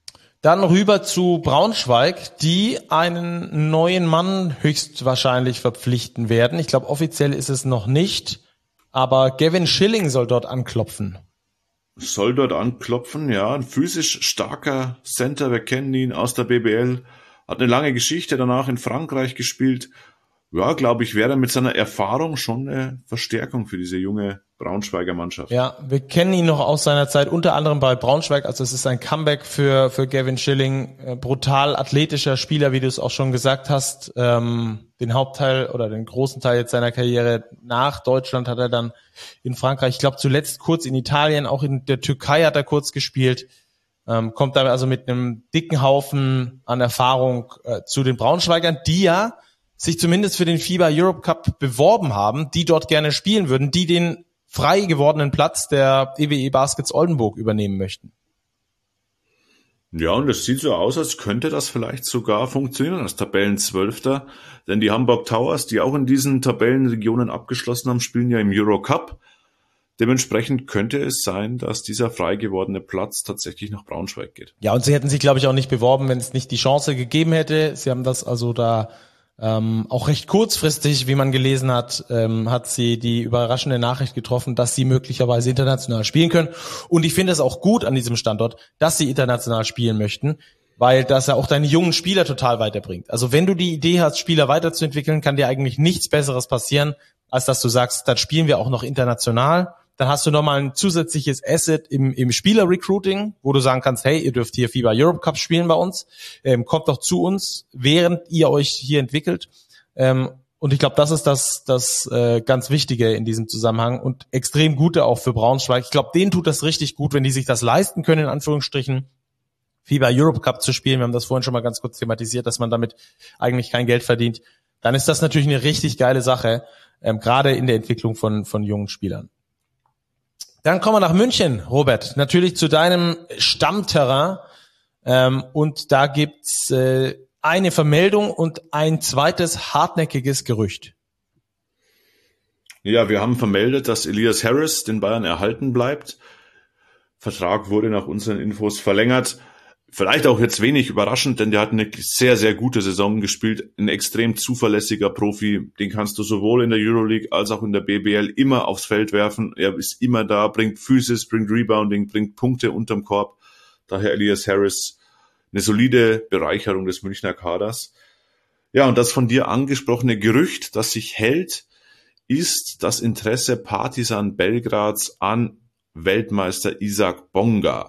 Dann rüber zu Braunschweig, die einen neuen Mann höchstwahrscheinlich verpflichten werden. Ich glaube, offiziell ist es noch nicht, aber Gavin Schilling soll dort anklopfen. Soll dort anklopfen, ja. Ein physisch starker Center, wir kennen ihn aus der B B L. Hat eine lange Geschichte danach in Frankreich gespielt. Ja, glaube ich, wäre mit seiner Erfahrung schon eine Verstärkung für diese junge Braunschweiger Mannschaft. Ja, wir kennen ihn noch aus seiner Zeit, unter anderem bei Braunschweig. Also es ist ein Comeback für für Gavin Schilling. Äh, brutal athletischer Spieler, wie du es auch schon gesagt hast. Ähm, den Hauptteil oder den großen Teil jetzt seiner Karriere nach Deutschland hat er dann in Frankreich, ich glaube zuletzt kurz in Italien, auch in der Türkei hat er kurz gespielt. Ähm, kommt da also mit einem dicken Haufen an Erfahrung äh, zu den Braunschweigern, die ja sich zumindest für den FIBA Europe Cup beworben haben, die dort gerne spielen würden, die den frei gewordenen Platz der E W E Baskets Oldenburg übernehmen möchten. Ja, und es sieht so aus, als könnte das vielleicht sogar funktionieren als Tabellenzwölfter, denn die Hamburg Towers, die auch in diesen Tabellenregionen abgeschlossen haben, spielen ja im Euro Cup. Dementsprechend könnte es sein, dass dieser frei gewordene Platz tatsächlich nach Braunschweig geht. Ja, und sie hätten sich, glaube ich, auch nicht beworben, wenn es nicht die Chance gegeben hätte. Sie haben das also da Ähm, auch recht kurzfristig, wie man gelesen hat, ähm, hat sie die überraschende Nachricht getroffen, dass sie möglicherweise international spielen können. Und ich finde es auch gut an diesem Standort, dass sie international spielen möchten, weil das ja auch deine jungen Spieler total weiterbringt. Also wenn du die Idee hast, Spieler weiterzuentwickeln, kann dir eigentlich nichts Besseres passieren, als dass du sagst, dann spielen wir auch noch international. Dann hast du nochmal ein zusätzliches Asset im, im Spieler-Recruiting, wo du sagen kannst, hey, ihr dürft hier FIBA Europe Cup spielen bei uns, ähm, kommt doch zu uns, während ihr euch hier entwickelt. Ähm, und ich glaube, das ist das, das äh, ganz Wichtige in diesem Zusammenhang und extrem Gute auch für Braunschweig. Ich glaube, denen tut das richtig gut, wenn die sich das leisten können, in Anführungsstrichen, FIBA Europe Cup zu spielen. Wir haben das vorhin schon mal ganz kurz thematisiert, dass man damit eigentlich kein Geld verdient. Dann ist das natürlich eine richtig geile Sache, ähm, gerade in der Entwicklung von, von jungen Spielern. Dann kommen wir nach München, Robert, natürlich zu deinem Stammterrain. Ähm, und da gibt's äh, eine Vermeldung und ein zweites hartnäckiges Gerücht. Ja, wir haben vermeldet, dass Elias Harris den Bayern erhalten bleibt. Vertrag wurde nach unseren Infos verlängert. Vielleicht auch jetzt wenig überraschend, denn der hat eine sehr, sehr gute Saison gespielt. Ein extrem zuverlässiger Profi. Den kannst du sowohl in der Euroleague als auch in der B B L immer aufs Feld werfen. Er ist immer da, bringt Physis, bringt Rebounding, bringt Punkte unterm Korb. Daher Elias Harris eine solide Bereicherung des Münchner Kaders. Ja, und das von dir angesprochene Gerücht, das sich hält, ist das Interesse Partizan Belgrads an Weltmeister Isaac Bonga.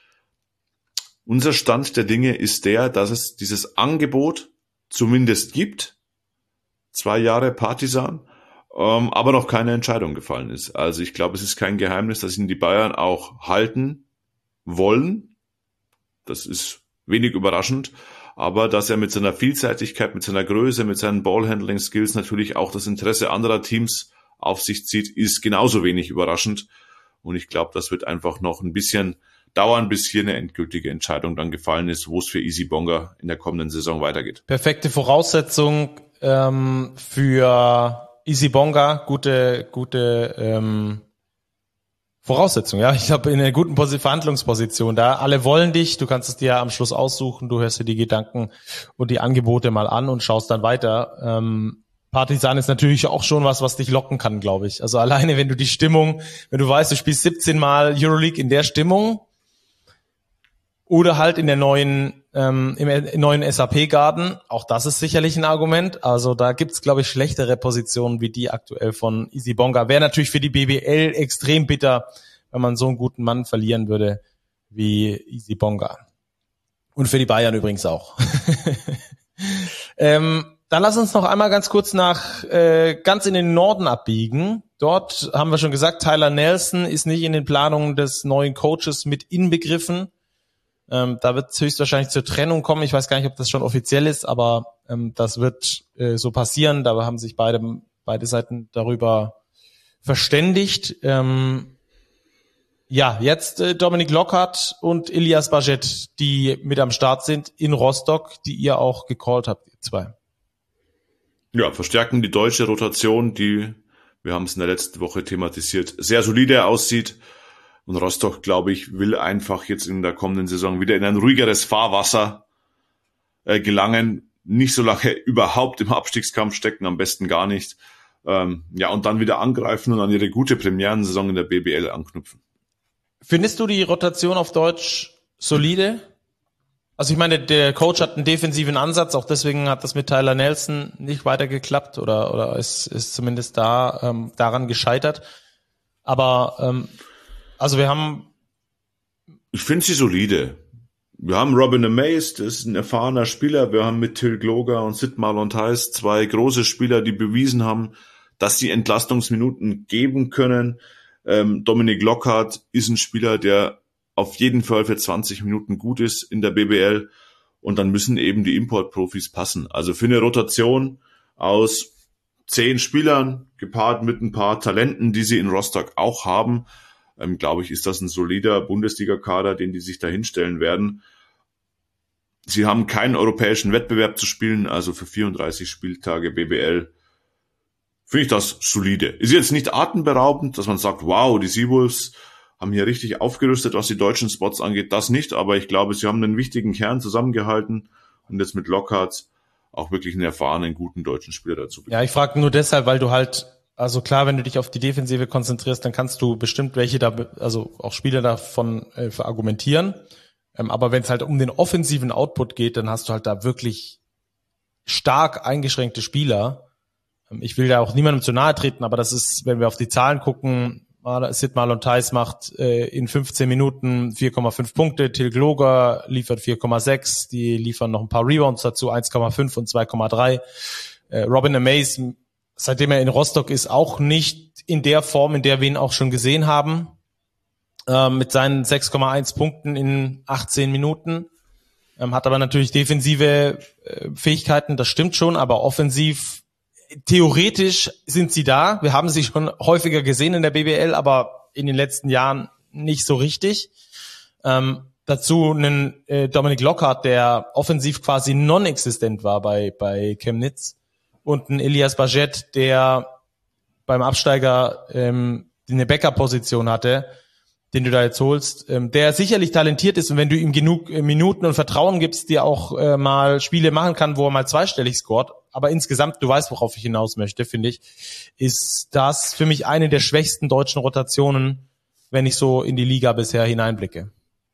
Unser Stand der Dinge ist der, dass es dieses Angebot zumindest gibt, zwei Jahre Partizan, ähm, aber noch keine Entscheidung gefallen ist. Also ich glaube, es ist kein Geheimnis, dass ihn die Bayern auch halten wollen. Das ist wenig überraschend, aber dass er mit seiner Vielseitigkeit, mit seiner Größe, mit seinen Ballhandling-Skills natürlich auch das Interesse anderer Teams auf sich zieht, ist genauso wenig überraschend. Und ich glaube, das wird einfach noch ein bisschen dauern, bis hier eine endgültige Entscheidung dann gefallen ist, wo es für Easy Bonga in der kommenden Saison weitergeht. Perfekte Voraussetzung ähm, für Easy Bonga, gute, gute ähm, Voraussetzung. Ja, ich glaube in einer guten Pos- Verhandlungsposition da. Alle wollen dich, du kannst es dir am Schluss aussuchen, du hörst dir die Gedanken und die Angebote mal an und schaust dann weiter. Ähm, Partizan ist natürlich auch schon was, was dich locken kann, glaube ich. Also alleine, wenn du die Stimmung, wenn du weißt, du spielst siebzehn Mal Euroleague in der Stimmung, oder halt in der neuen, ähm, im neuen S A P-Garden. Auch das ist sicherlich ein Argument. Also da gibt's, glaube ich, schlechtere Positionen wie die aktuell von Easy Bonga. Wäre natürlich für die B B L extrem bitter, wenn man so einen guten Mann verlieren würde wie Easy Bonga. Und für die Bayern übrigens auch. ähm, dann lass uns noch einmal ganz kurz nach äh, ganz in den Norden abbiegen. Dort haben wir schon gesagt, Tyler Nelson ist nicht in den Planungen des neuen Coaches mit inbegriffen. Ähm, da wird es höchstwahrscheinlich zur Trennung kommen. Ich weiß gar nicht, ob das schon offiziell ist, aber ähm, das wird äh, so passieren. Da haben sich beide, beide Seiten darüber verständigt. Ähm, ja, jetzt äh, Dominik Lockhart und Elias Bajet, die mit am Start sind in Rostock, die ihr auch gecallt habt, ihr zwei. Ja, verstärken die deutsche Rotation, die, wir haben es in der letzten Woche thematisiert, sehr solide aussieht. Und Rostock, glaube ich, will einfach jetzt in der kommenden Saison wieder in ein ruhigeres Fahrwasser äh, gelangen, nicht so lange überhaupt im Abstiegskampf stecken, am besten gar nicht. Ähm, ja, und dann wieder angreifen und an ihre gute Premierensaison in der B B L anknüpfen. Findest du die Rotation auf Deutsch solide? Also ich meine, der Coach hat einen defensiven Ansatz, auch deswegen hat das mit Tyler Nelson nicht weiter geklappt oder oder ist ist zumindest da ähm, daran gescheitert. Aber ähm, also wir haben... Ich finde sie solide. Wir haben Robin Amaze, das ist ein erfahrener Spieler. Wir haben mit Till Gloger und Sid Marlon Theis zwei große Spieler, die bewiesen haben, dass sie Entlastungsminuten geben können. Ähm, Dominik Lockhart ist ein Spieler, der auf jeden Fall für zwanzig Minuten gut ist in der B B L. Und dann müssen eben die Importprofis passen. Also für eine Rotation aus zehn Spielern, gepaart mit ein paar Talenten, die sie in Rostock auch haben, ähm, glaube ich, ist das ein solider Bundesliga-Kader, den die sich da hinstellen werden. Sie haben keinen europäischen Wettbewerb zu spielen, also für vierunddreißig Spieltage B B L finde ich das solide. Ist jetzt nicht atemberaubend, dass man sagt, wow, die Seawolves haben hier richtig aufgerüstet, was die deutschen Spots angeht. Das nicht, aber ich glaube, sie haben einen wichtigen Kern zusammengehalten und jetzt mit Lockhart auch wirklich einen erfahrenen, guten deutschen Spieler dazu bekommen. Ja, ich frage nur deshalb, weil du halt, also klar, wenn du dich auf die Defensive konzentrierst, dann kannst du bestimmt welche da, also auch Spieler davon äh, verargumentieren. Ähm, aber wenn es halt um den offensiven Output geht, dann hast du halt da wirklich stark eingeschränkte Spieler. Ähm, ich will da auch niemandem zu nahe treten, aber das ist, wenn wir auf die Zahlen gucken, Sid Marlon Theis macht äh, in fünfzehn Minuten vier Komma fünf Punkte, Till Gloger liefert vier Komma sechs, die liefern noch ein paar Rebounds dazu, eins Komma fünf und zwei Komma drei. Äh, Robin Amaze, seitdem er in Rostock ist, auch nicht in der Form, in der wir ihn auch schon gesehen haben, äh, mit seinen sechs Komma eins Punkten in achtzehn Minuten, ähm, hat aber natürlich defensive äh, Fähigkeiten, das stimmt schon, aber offensiv theoretisch sind sie da. Wir haben sie schon häufiger gesehen in der B B L, aber in den letzten Jahren nicht so richtig. Ähm, dazu einen äh, Dominik Lockhart, der offensiv quasi non-existent war bei bei Chemnitz, und ein Elias Bajet, der beim Absteiger ähm, eine Backup-Position hatte, den du da jetzt holst, ähm, der sicherlich talentiert ist, und wenn du ihm genug äh, Minuten und Vertrauen gibst, die auch äh, mal Spiele machen kann, wo er mal zweistellig scoret. Aber insgesamt, du weißt, worauf ich hinaus möchte, finde ich, ist das für mich eine der schwächsten deutschen Rotationen, wenn ich so in die Liga bisher hineinblicke.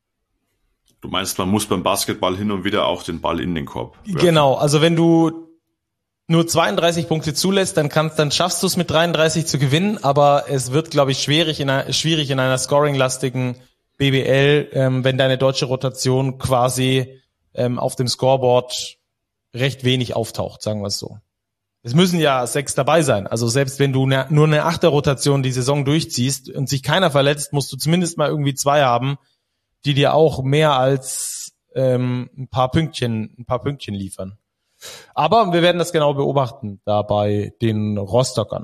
Du meinst, man muss beim Basketball hin und wieder auch den Ball in den Korb werfen? Genau, also wenn du nur zweiunddreißig Punkte zulässt, dann kannst, dann schaffst du es mit dreiunddreißig zu gewinnen, aber es wird, glaube ich, schwierig in einer, schwierig in einer scoring-lastigen B B L, ähm, wenn deine deutsche Rotation quasi ähm, auf dem Scoreboard recht wenig auftaucht, sagen wir es so. Es müssen ja sechs dabei sein. Also selbst wenn du ne, nur eine Achter-Rotation die Saison durchziehst und sich keiner verletzt, musst du zumindest mal irgendwie zwei haben, die dir auch mehr als ähm, ein paar Pünktchen, ein paar Pünktchen liefern. Aber wir werden das genau beobachten, da bei den Rostockern.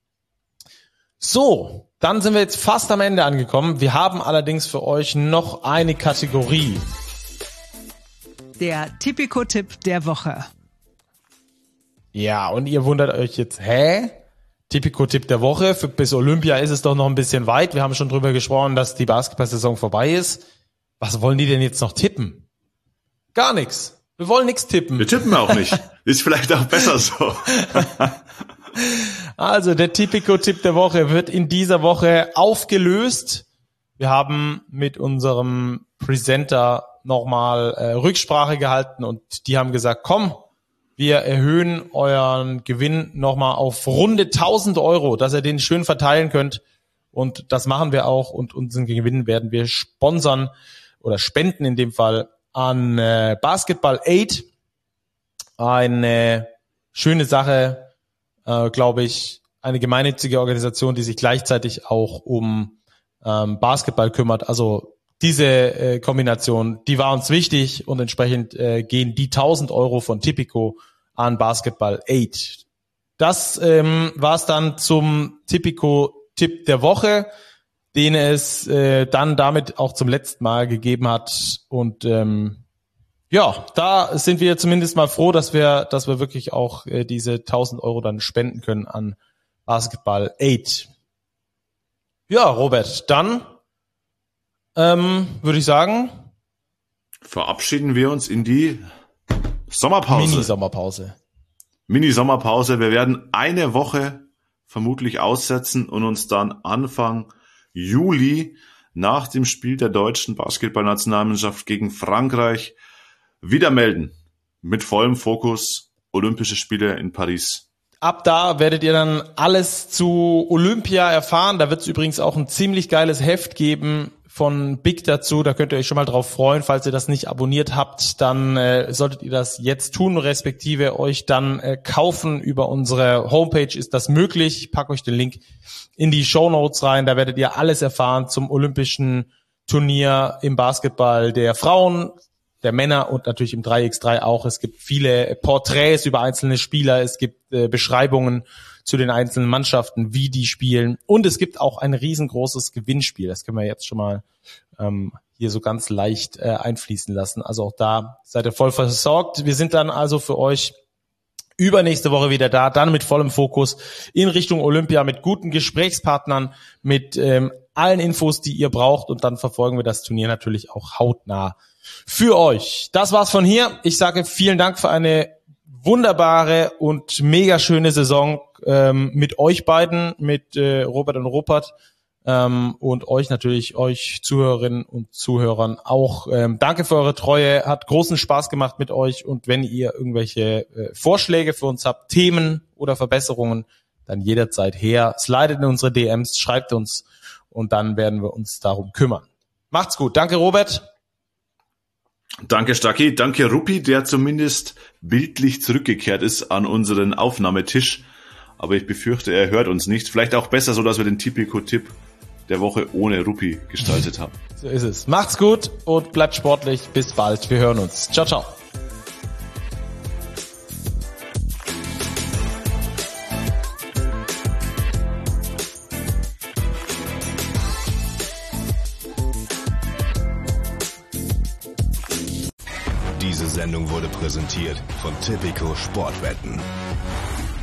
So, dann sind wir jetzt fast am Ende angekommen. Wir haben allerdings für euch noch eine Kategorie. Der Tipico-Tipp der Woche. Ja, und ihr wundert euch jetzt, hä? Tipico-Tipp der Woche? Für, bis Olympia ist es doch noch ein bisschen weit. Wir haben schon drüber gesprochen, dass die Basketball-Saison vorbei ist. Was wollen die denn jetzt noch tippen? Gar nichts. Wir wollen nichts tippen. Wir tippen auch nicht. Ist vielleicht auch besser so. Also, der Tipico-Tipp der Woche wird in dieser Woche aufgelöst. Wir haben mit unserem Presenter nochmal äh, Rücksprache gehalten und die haben gesagt, komm, wir erhöhen euren Gewinn nochmal auf runde tausend Euro, dass ihr den schön verteilen könnt, und das machen wir auch, und unseren Gewinn werden wir sponsern oder spenden in dem Fall an äh, Basketball Aid, eine schöne Sache, äh, glaube ich, eine gemeinnützige Organisation, die sich gleichzeitig auch um ähm, Basketball kümmert, also diese äh, Kombination, die war uns wichtig, und entsprechend äh, gehen die tausend Euro von Tipico an Basketball Aid. Das ähm, war es dann zum Tipico-Tipp der Woche, den es äh, dann damit auch zum letzten Mal gegeben hat. Und ähm, ja, da sind wir zumindest mal froh, dass wir, dass wir wirklich auch äh, diese tausend Euro dann spenden können an Basketball Aid. Ja, Robert, dann ähm, würde ich sagen, verabschieden wir uns in die Sommerpause. Mini-Sommerpause. Mini-Sommerpause. Wir werden eine Woche vermutlich aussetzen und uns dann Anfang Juli nach dem Spiel der deutschen Basketballnationalmannschaft gegen Frankreich wieder melden. Mit vollem Fokus Olympische Spiele in Paris. Ab da werdet ihr dann alles zu Olympia erfahren. Da wird es übrigens auch ein ziemlich geiles Heft geben von Big dazu. Da könnt ihr euch schon mal drauf freuen. Falls ihr das nicht abonniert habt, dann äh, solltet ihr das jetzt tun, respektive euch dann äh, kaufen. Über unsere Homepage ist das möglich. Ich packe euch den Link in die Shownotes rein. Da werdet ihr alles erfahren zum olympischen Turnier im Basketball der Frauen, der Männer und natürlich im drei gegen drei auch. Es gibt viele Porträts über einzelne Spieler. Es gibt äh, Beschreibungen zu den einzelnen Mannschaften, wie die spielen. Und es gibt auch ein riesengroßes Gewinnspiel. Das können wir jetzt schon mal ähm, hier so ganz leicht äh, einfließen lassen. Also auch da seid ihr voll versorgt. Wir sind dann also für euch übernächste Woche wieder da, dann mit vollem Fokus in Richtung Olympia, mit guten Gesprächspartnern, mit ähm, allen Infos, die ihr braucht. Und dann verfolgen wir das Turnier natürlich auch hautnah für euch. Das war's von hier. Ich sage vielen Dank für eine wunderbare und mega schöne Saison ähm, mit euch beiden, mit äh, Robert und Rupert ähm, und euch natürlich, euch Zuhörerinnen und Zuhörern auch. Ähm, danke für eure Treue, hat großen Spaß gemacht mit euch und wenn ihr irgendwelche äh, Vorschläge für uns habt, Themen oder Verbesserungen, dann jederzeit her. Slidet in unsere D Ms, schreibt uns und dann werden wir uns darum kümmern. Macht's gut. Danke, Robert. Danke, Stacki. Danke, Ruppi, der zumindest bildlich zurückgekehrt ist an unseren Aufnahmetisch. Aber ich befürchte, er hört uns nicht. Vielleicht auch besser so, dass wir den Tipico-Tipp der Woche ohne Ruppi gestaltet haben. So ist es. Macht's gut und bleibt sportlich. Bis bald. Wir hören uns. Ciao, ciao. Diese Sendung wurde präsentiert von Tipico Sportwetten.